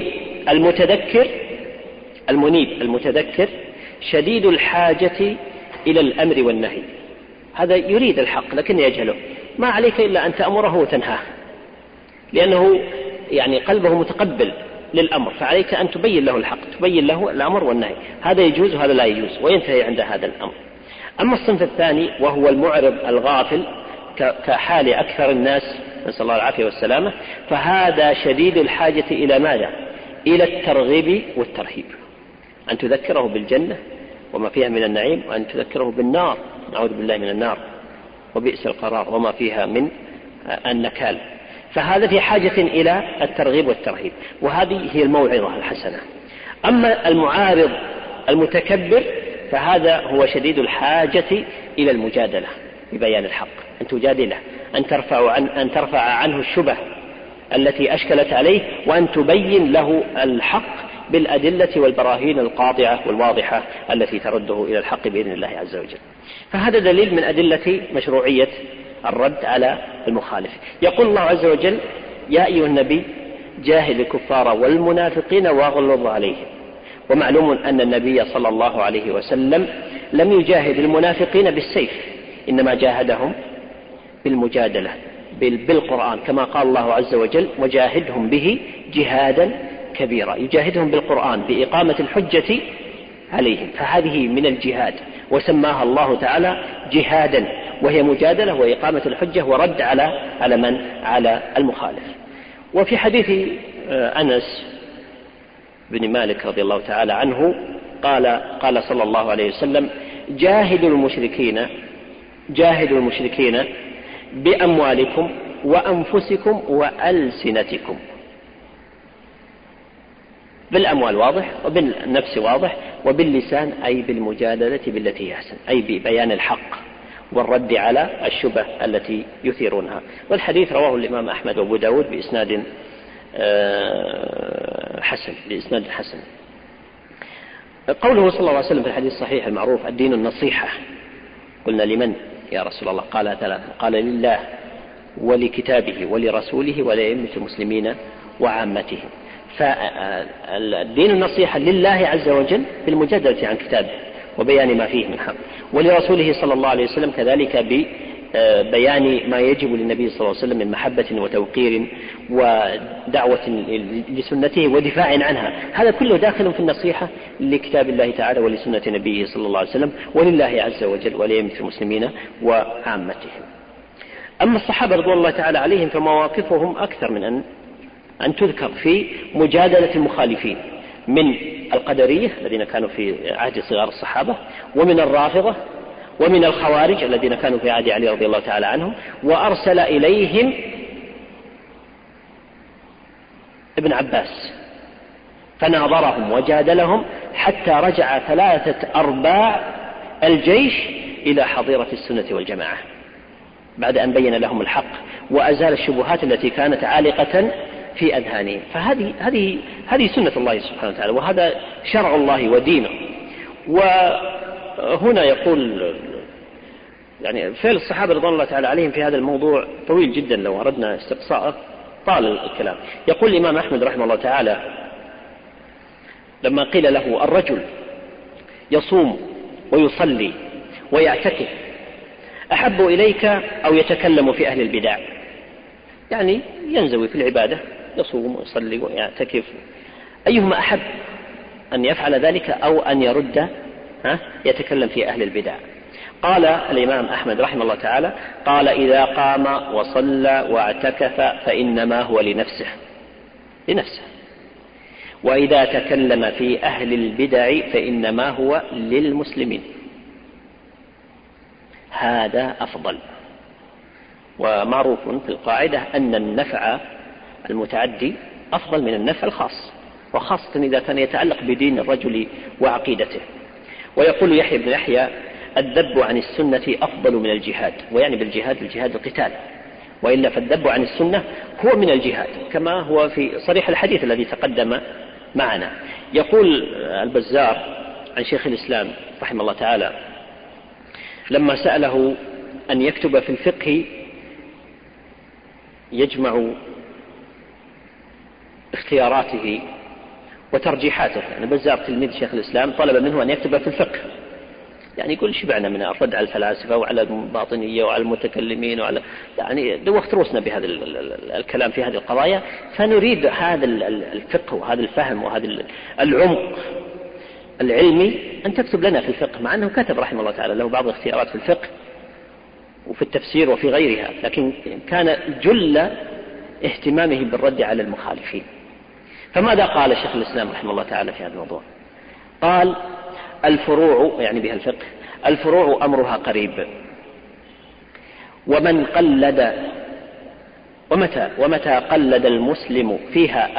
B: المتذكر شديد الحاجة إلى الأمر والنهي. هذا يريد الحق لكن يجهله، ما عليك إلا أن تأمره وتنهاه، لأنه يعني قلبه متقبل للأمر، فعليك أن تبين له الحق، تبين له الأمر والنهي، هذا يجوز وهذا لا يجوز، وينتهي عند هذا الأمر. أما الصنف الثاني وهو المعرض الغافل كحال أكثر الناس نسأل الله العافية والسلامة، فهذا شديد الحاجة إلى ماذا؟ إلى الترغيب والترهيب، أن تذكره بالجنة وما فيها من النعيم، وأن تذكره بالنار، نعوذ بالله من النار وبئس القرار وما فيها من النكال. فهذا في حاجة إلى الترغيب والترهيب، وهذه هي الموعظة الحسنة. أما المعارض المتكبر فهذا هو شديد الحاجة إلى المجادلة ببيان الحق، أن تجادله، أن ترفع عنه الشبه التي أشكلت عليه، وأن تبين له الحق بالأدلة والبراهين القاطعة والواضحة التي ترده إلى الحق بإذن الله عز وجل. فهذا دليل من أدلة مشروعية الرد على المخالف. يقول الله عز وجل: يا أيها النبي جاهد الكفار والمنافقين واغلظ عليهم. ومعلوم أن النبي صلى الله عليه وسلم لم يجاهد المنافقين بالسيف، إنما جاهدهم بالمجادلة بالقرآن، كما قال الله عز وجل: وجاهدهم به جهادا كبيرا. يجاهدهم بالقرآن بإقامة الحجة عليهم، فهذه من الجهاد، وسماها الله تعالى جهادا، وهي مجادلة وإقامة الحجة ورد على المخالف. وفي حديث أنس بن مالك رضي الله تعالى عنه قال صلى الله عليه وسلم: جاهدوا المشركين بأموالكم وأنفسكم وألسنتكم. بالأموال واضح، وبالنفس واضح، وباللسان أي بالمجادلة بالتي هي أحسن، أي ببيان الحق والرد على الشبه التي يثيرونها. والحديث رواه الإمام أحمد وأبو داود بإسناد حسن. قوله صلى الله عليه وسلم في الحديث الصحيح المعروف: الدين النصيحة. قلنا: لمن يا رسول الله؟ قال: ثلاثة. قال: لله ولكتابه ولرسوله ولأئمة المسلمين وعامتهم. فالدين النصيحة لله عز وجل بالمجادلة عن كتابه وبيان ما فيه من حق، ولرسوله صلى الله عليه وسلم كذلك ببيان ما يجب للنبي صلى الله عليه وسلم من محبة وتوقير ودعوة لسنته ودفاع عنها. هذا كله داخل في النصيحة لكتاب الله تعالى ولسنة نبيه صلى الله عليه وسلم ولله عز وجل ولأئمة المسلمين وعامتهم. أما الصحابة رضوان الله تعالى عليهم فمواقفهم أكثر من أن تذكر في مجادلة المخالفين، من القدرية الذين كانوا في عهد صغار الصحابة، ومن الرافضة، ومن الخوارج الذين كانوا في عهد علي رضي الله تعالى عنهم. وأرسل إليهم ابن عباس فناظرهم وجادلهم حتى رجع 3/4 الجيش إلى حظيرة السنة والجماعة بعد أن بين لهم الحق وأزال الشبهات التي كانت عالقة في أذهانهم. فهذه سنة الله سبحانه وتعالى، وهذا شرع الله ودينه. وهنا يقول يعني فعل الصحابة رضوان الله تعالى عليهم في هذا الموضوع طويل جدا، لو أردنا استقصاءه طال الكلام. يقول الإمام أحمد رحمه الله تعالى لما قيل له: الرجل يصوم ويصلي ويعتكف أحب إليك أو يتكلم في أهل البدع؟ يعني ينزوي في العبادة، يصوم ويصلي ويعتكف، أيهما أحب أن يفعل ذلك أو أن يرد يتكلم في أهل البدع؟ قال الإمام أحمد رحمه الله تعالى: قال: إذا قام وصلى واعتكف فإنما هو لنفسه، وإذا تكلم في أهل البدع فإنما هو للمسلمين. هذا أفضل. ومعروف في القاعدة أن النفع المتعدي أفضل من النفع الخاص، وخاصة إذا كان يتعلق بدين الرجل وعقيدته. ويقول يحيى بن يحيى: الذب عن السنة أفضل من الجهاد، ويعني بالجهاد القتال، وإلا فالذب عن السنة هو من الجهاد، كما هو في صريح الحديث الذي تقدم معنا. يقول البزار عن شيخ الإسلام رحمه الله تعالى لما سأله أن يكتب في الفقه يجمع اختياراته وترجيحاته. يعني البزار تلميذ شيخ الإسلام طلب منه أن يكتب في الفقه، يعني يقول شبعنا من الرد على الفلاسفة وعلى الباطنية وعلى المتكلمين وعلى يعني دوخت روسنا بهذا الكلام في هذه القضايا، فنريد هذا الفقه وهذا الفهم وهذا العمق العلمي أن تكتب لنا في الفقه، مع أنه كتب رحمه الله تعالى له بعض الاختيارات في الفقه وفي التفسير وفي غيرها، لكن كان جل اهتمامه بالرد على المخالفين. فماذا قال شيخ الإسلام رحمه الله تعالى في هذا الموضوع؟ قال: الفروع، يعني بها الفقه، الفروع أمرها قريب، ومن قلد ومتى قلد المسلم فيها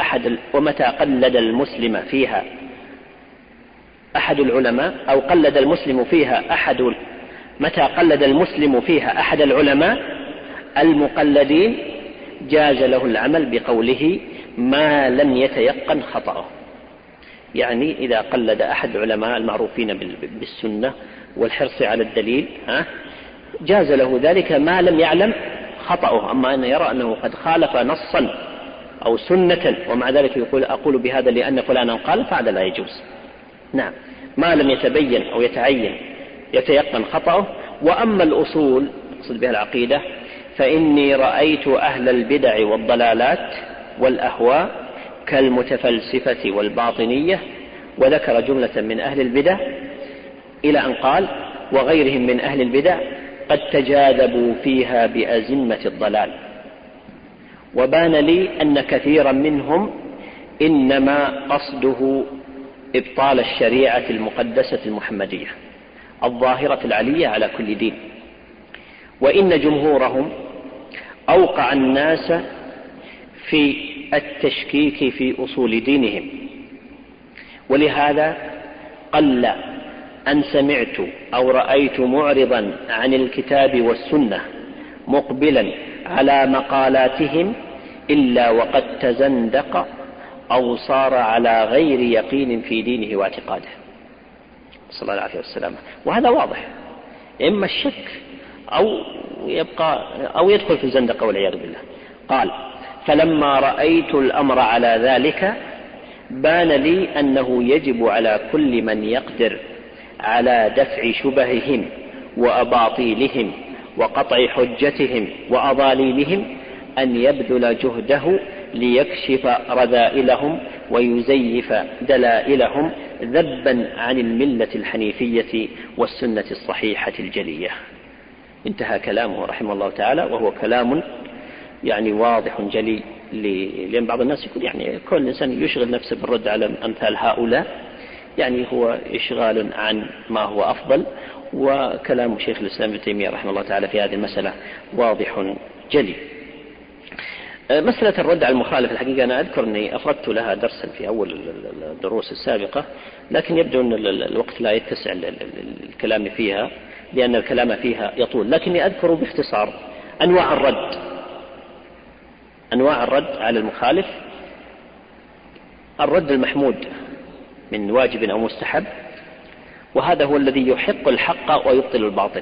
B: أحد العلماء، أو قلد المسلم فيها متى قلد المسلم فيها أحد العلماء المقلدين جاز له العمل بقوله ما لم يتيقن خطأه. يعني إذا قلد أحد العلماء المعروفين بالسنة والحرص على الدليل جاز له ذلك ما لم يعلم خطأه. أما أن يرى أنه قد خالف نصا أو سنة ومع ذلك يقول أقول بهذا لأن فلانا قال، فهذا لا يجوز. نعم، ما لم يتبين أو يتيقن خطأه. وأما الأصول، أقصد بها العقيدة، فإني رأيت أهل البدع والضلالات والأهواء كالمتفلسفة والباطنية، وذكر جملة من أهل البدع إلى أن قال: وغيرهم من أهل البدع قد تجاذبوا فيها بأزمة الضلال، وبان لي أن كثيرا منهم إنما قصده إبطال الشريعة المقدسة المحمدية الظاهرة العلية على كل دين، وإن جمهورهم أوقع الناس في التشكيك في أصول دينهم، ولهذا قل أن سمعت أو رأيت معرضا عن الكتاب والسنة مقبلا على مقالاتهم إلا وقد تزندق أو صار على غير يقين في دينه واعتقاده، صلى الله عليه وسلم. وهذا واضح، إما الشك أو يدخل في الزندقة والعياذ بالله. قال: فلما رأيت الأمر على ذلك بان لي أنه يجب على كل من يقدر على دفع شبههم وأباطيلهم وقطع حجتهم وأضاليلهم أن يبذل جهده ليكشف رذائلهم ويزيف دلائلهم ذبا عن الملة الحنيفية والسنة الصحيحة الجلية. انتهى كلامه رحمه الله تعالى، وهو كلام يعني واضح جلي، لأن بعض الناس يقول يعني كل إنسان يشغل نفسه بالرد على أمثال هؤلاء، يعني هو إشغال عن ما هو أفضل. وكلام شيخ الإسلام ابن تيمية رحمه الله تعالى في هذه المسألة واضح جلي. مسألة الرد على المخالف، الحقيقة أنا أذكر أني أفردت لها درسا في أول الدروس السابقة، لكن يبدو أن الوقت لا يتسع الكلام فيها لأن الكلام فيها يطول، لكني أذكر باختصار أنواع الرد على المخالف. الرد المحمود من واجب أو مستحب، وهذا هو الذي يحق الحق ويبطل الباطل،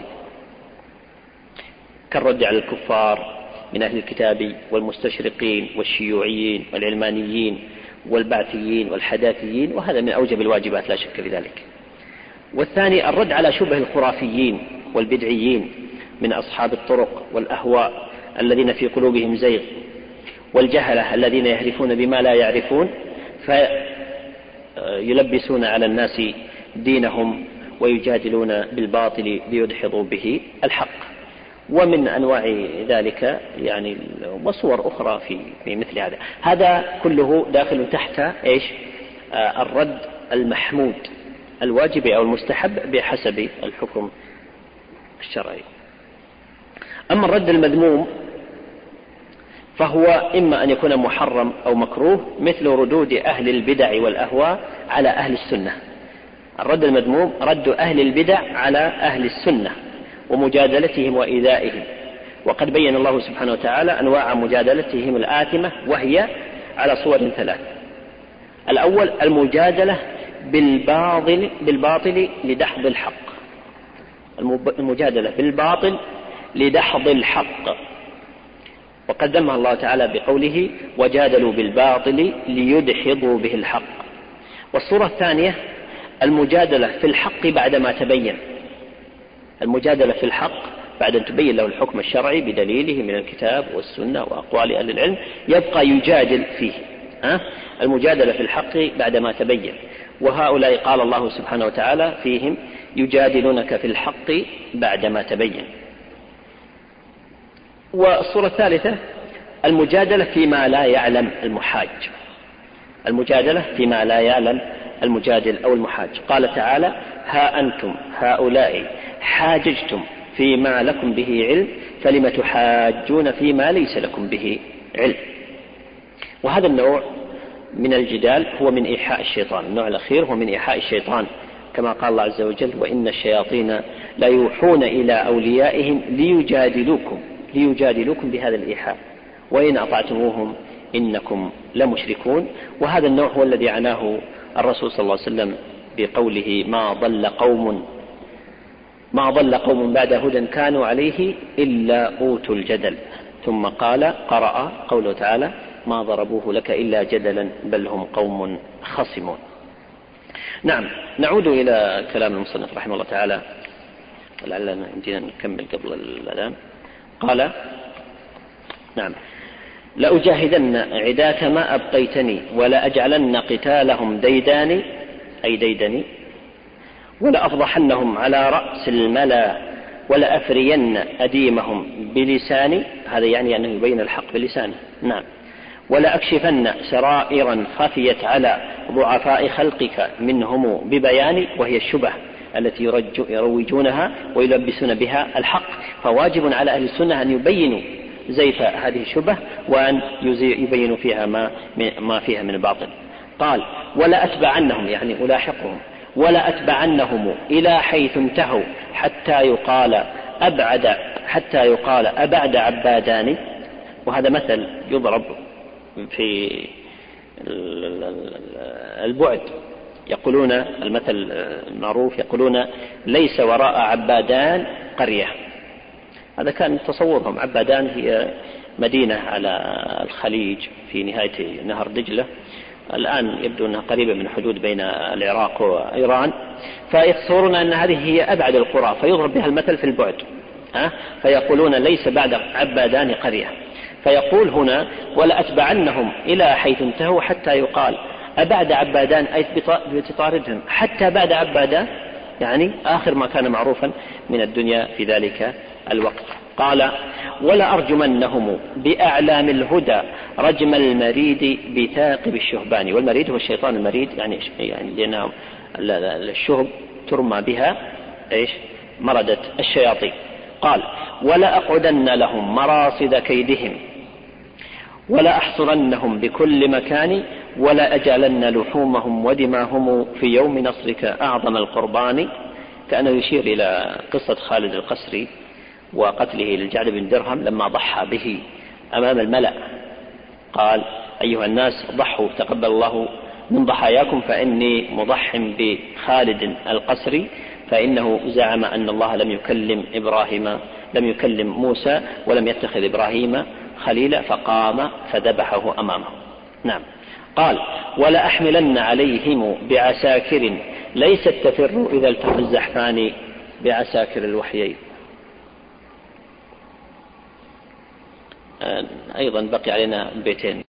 B: كالرد على الكفار من أهل الكتاب والمستشرقين والشيوعيين والعلمانيين والبعثيين والحداثيين، وهذا من أوجب الواجبات لا شك في ذلك. والثاني الرد على شبه الخرافيين والبدعيين من أصحاب الطرق والأهواء الذين في قلوبهم زيغ، والجهلة الذين يهرفون بما لا يعرفون فيلبسون على الناس دينهم ويجادلون بالباطل ليدحضوا به الحق. ومن أنواع ذلك يعني وصور أخرى في مثل هذا. هذا كله داخل تحت الرد المحمود الواجب أو المستحب بحسب الحكم الشرعي. أما الرد المذموم فهو إما أن يكون محرم أو مكروه، مثل ردود أهل البدع والأهواء على أهل السنة. الرد المذموم رد أهل البدع على أهل السنة ومجادلتهم وإيذائهم، وقد بين الله سبحانه وتعالى أنواع مجادلتهم الآثمة، وهي على صور ثلاث. الأول المجادلة بالباطل لدحض الحق، المجادلة بالباطل لدحض الحق، وقد ذمها الله تعالى بقوله وجادلوا بالباطل ليدحضوا به الحق. والصورة الثانية المجادلة في الحق بعدما تبين، المجادلة في الحق بعد أن تبين له الحكم الشرعي بدليله من الكتاب والسنة وأقوال أهل العلم يبقى يجادل فيه، المجادلة في الحق بعدما تبين. وهؤلاء قال الله سبحانه وتعالى فيهم يجادلونك في الحق بعدما تبين. والصورة الثالثة المجادلة فيما لا يعلم المحاج، المجادلة فيما لا يعلم المجادل أو المحاج. قال تعالى ها أنتم هؤلاء حاججتم فيما لكم به علم فلم تحاجون فيما ليس لكم به علم. وهذا النوع من الجدال هو من إيحاء الشيطان، النوع الأخير هو من إيحاء الشيطان، كما قال الله عز وجل وإن الشياطين لا يوحون إلى أوليائهم ليجادلوكم بهذا الإيحاء وإن أطعتموهم إنكم لمشركون. وهذا النوع هو الذي عناه الرسول صلى الله عليه وسلم بقوله ما ضل قوم بعد هدى كانوا عليه إلا أوتوا الجدل. ثم قرأ قوله تعالى ما ضربوه لك إلا جدلا بل هم قوم خصمون. نعم، نعود إلى كلام المصنف رحمه الله تعالى، لعلنا يمدينا نكمل قبل الأذان. قال نعم لأجاهدن عداك ما أبقيتني ولأجعلن قتالهم ديداني أي ديدني ولأفضحنهم على رأس الملا ولأفرين أديمهم بلساني، هذا يعني أنه يبين الحق بلسانه. نعم ولأكشفن سرائرا خفيت على ضعفاء خلقك منهم ببياني، وهي الشبه التي يروجونها ويلبسون بها الحق، فواجب على أهل السنة أن يبينوا زيف هذه الشبه وأن يبينوا فيها ما فيها من الباطل. قال ولا أتبعنهم يعني ألاحقهم، ولا أتبعنهم إلى حيث انتهوا حتى يقال أبعد عبادان. وهذا مثل يضرب في البعد، يقولون المثل المعروف يقولون ليس وراء عبادان قرية. هذا كان تصورهم، عبادان هي مدينة على الخليج في نهاية نهر دجلة، الآن يبدو أنها قريبة من حدود بين العراق وإيران، فيتصورون أن هذه هي أبعد القرى فيضرب بها المثل في البعد، فيقولون ليس بعد عبادان قرية. فيقول هنا ولا أتبعنهم إلى حيث انتهوا حتى يقال أبعد عبادان أي بتطاردهم حتى بعد عبادان، يعني آخر ما كان معروفا من الدنيا في ذلك الوقت. قال ولا أرجمنهم بأعلام الهدى رجم المريد بثاقب الشهبان. والمريد هو الشيطان المريد، يعني لأن الشهب ترمى بها مردة الشياطين. قال ولا أقعدن لهم مراصد كيدهم ولا أحصرنهم بكل مكان ولا أجعلن لحومهم ودماهم في يوم نصرك أعظم القربان. كأنه يشير إلى قصة خالد القسري وقتله للجعد بن درهم لما ضحى به أمام الملأ، قال أيها الناس ضحوا تقبل الله من ضحاياكم فإني مضح بخالد القسري فإنه زعم أن الله لم يكلم موسى ولم يتخذ إبراهيم خليلا فقام فذبحه أمامه. نعم. قال ولا أحملن عليهم بعساكر ليست تفر إذا التقى الزحفان بعساكر الوحيين. أيضا بقي علينا بيتين.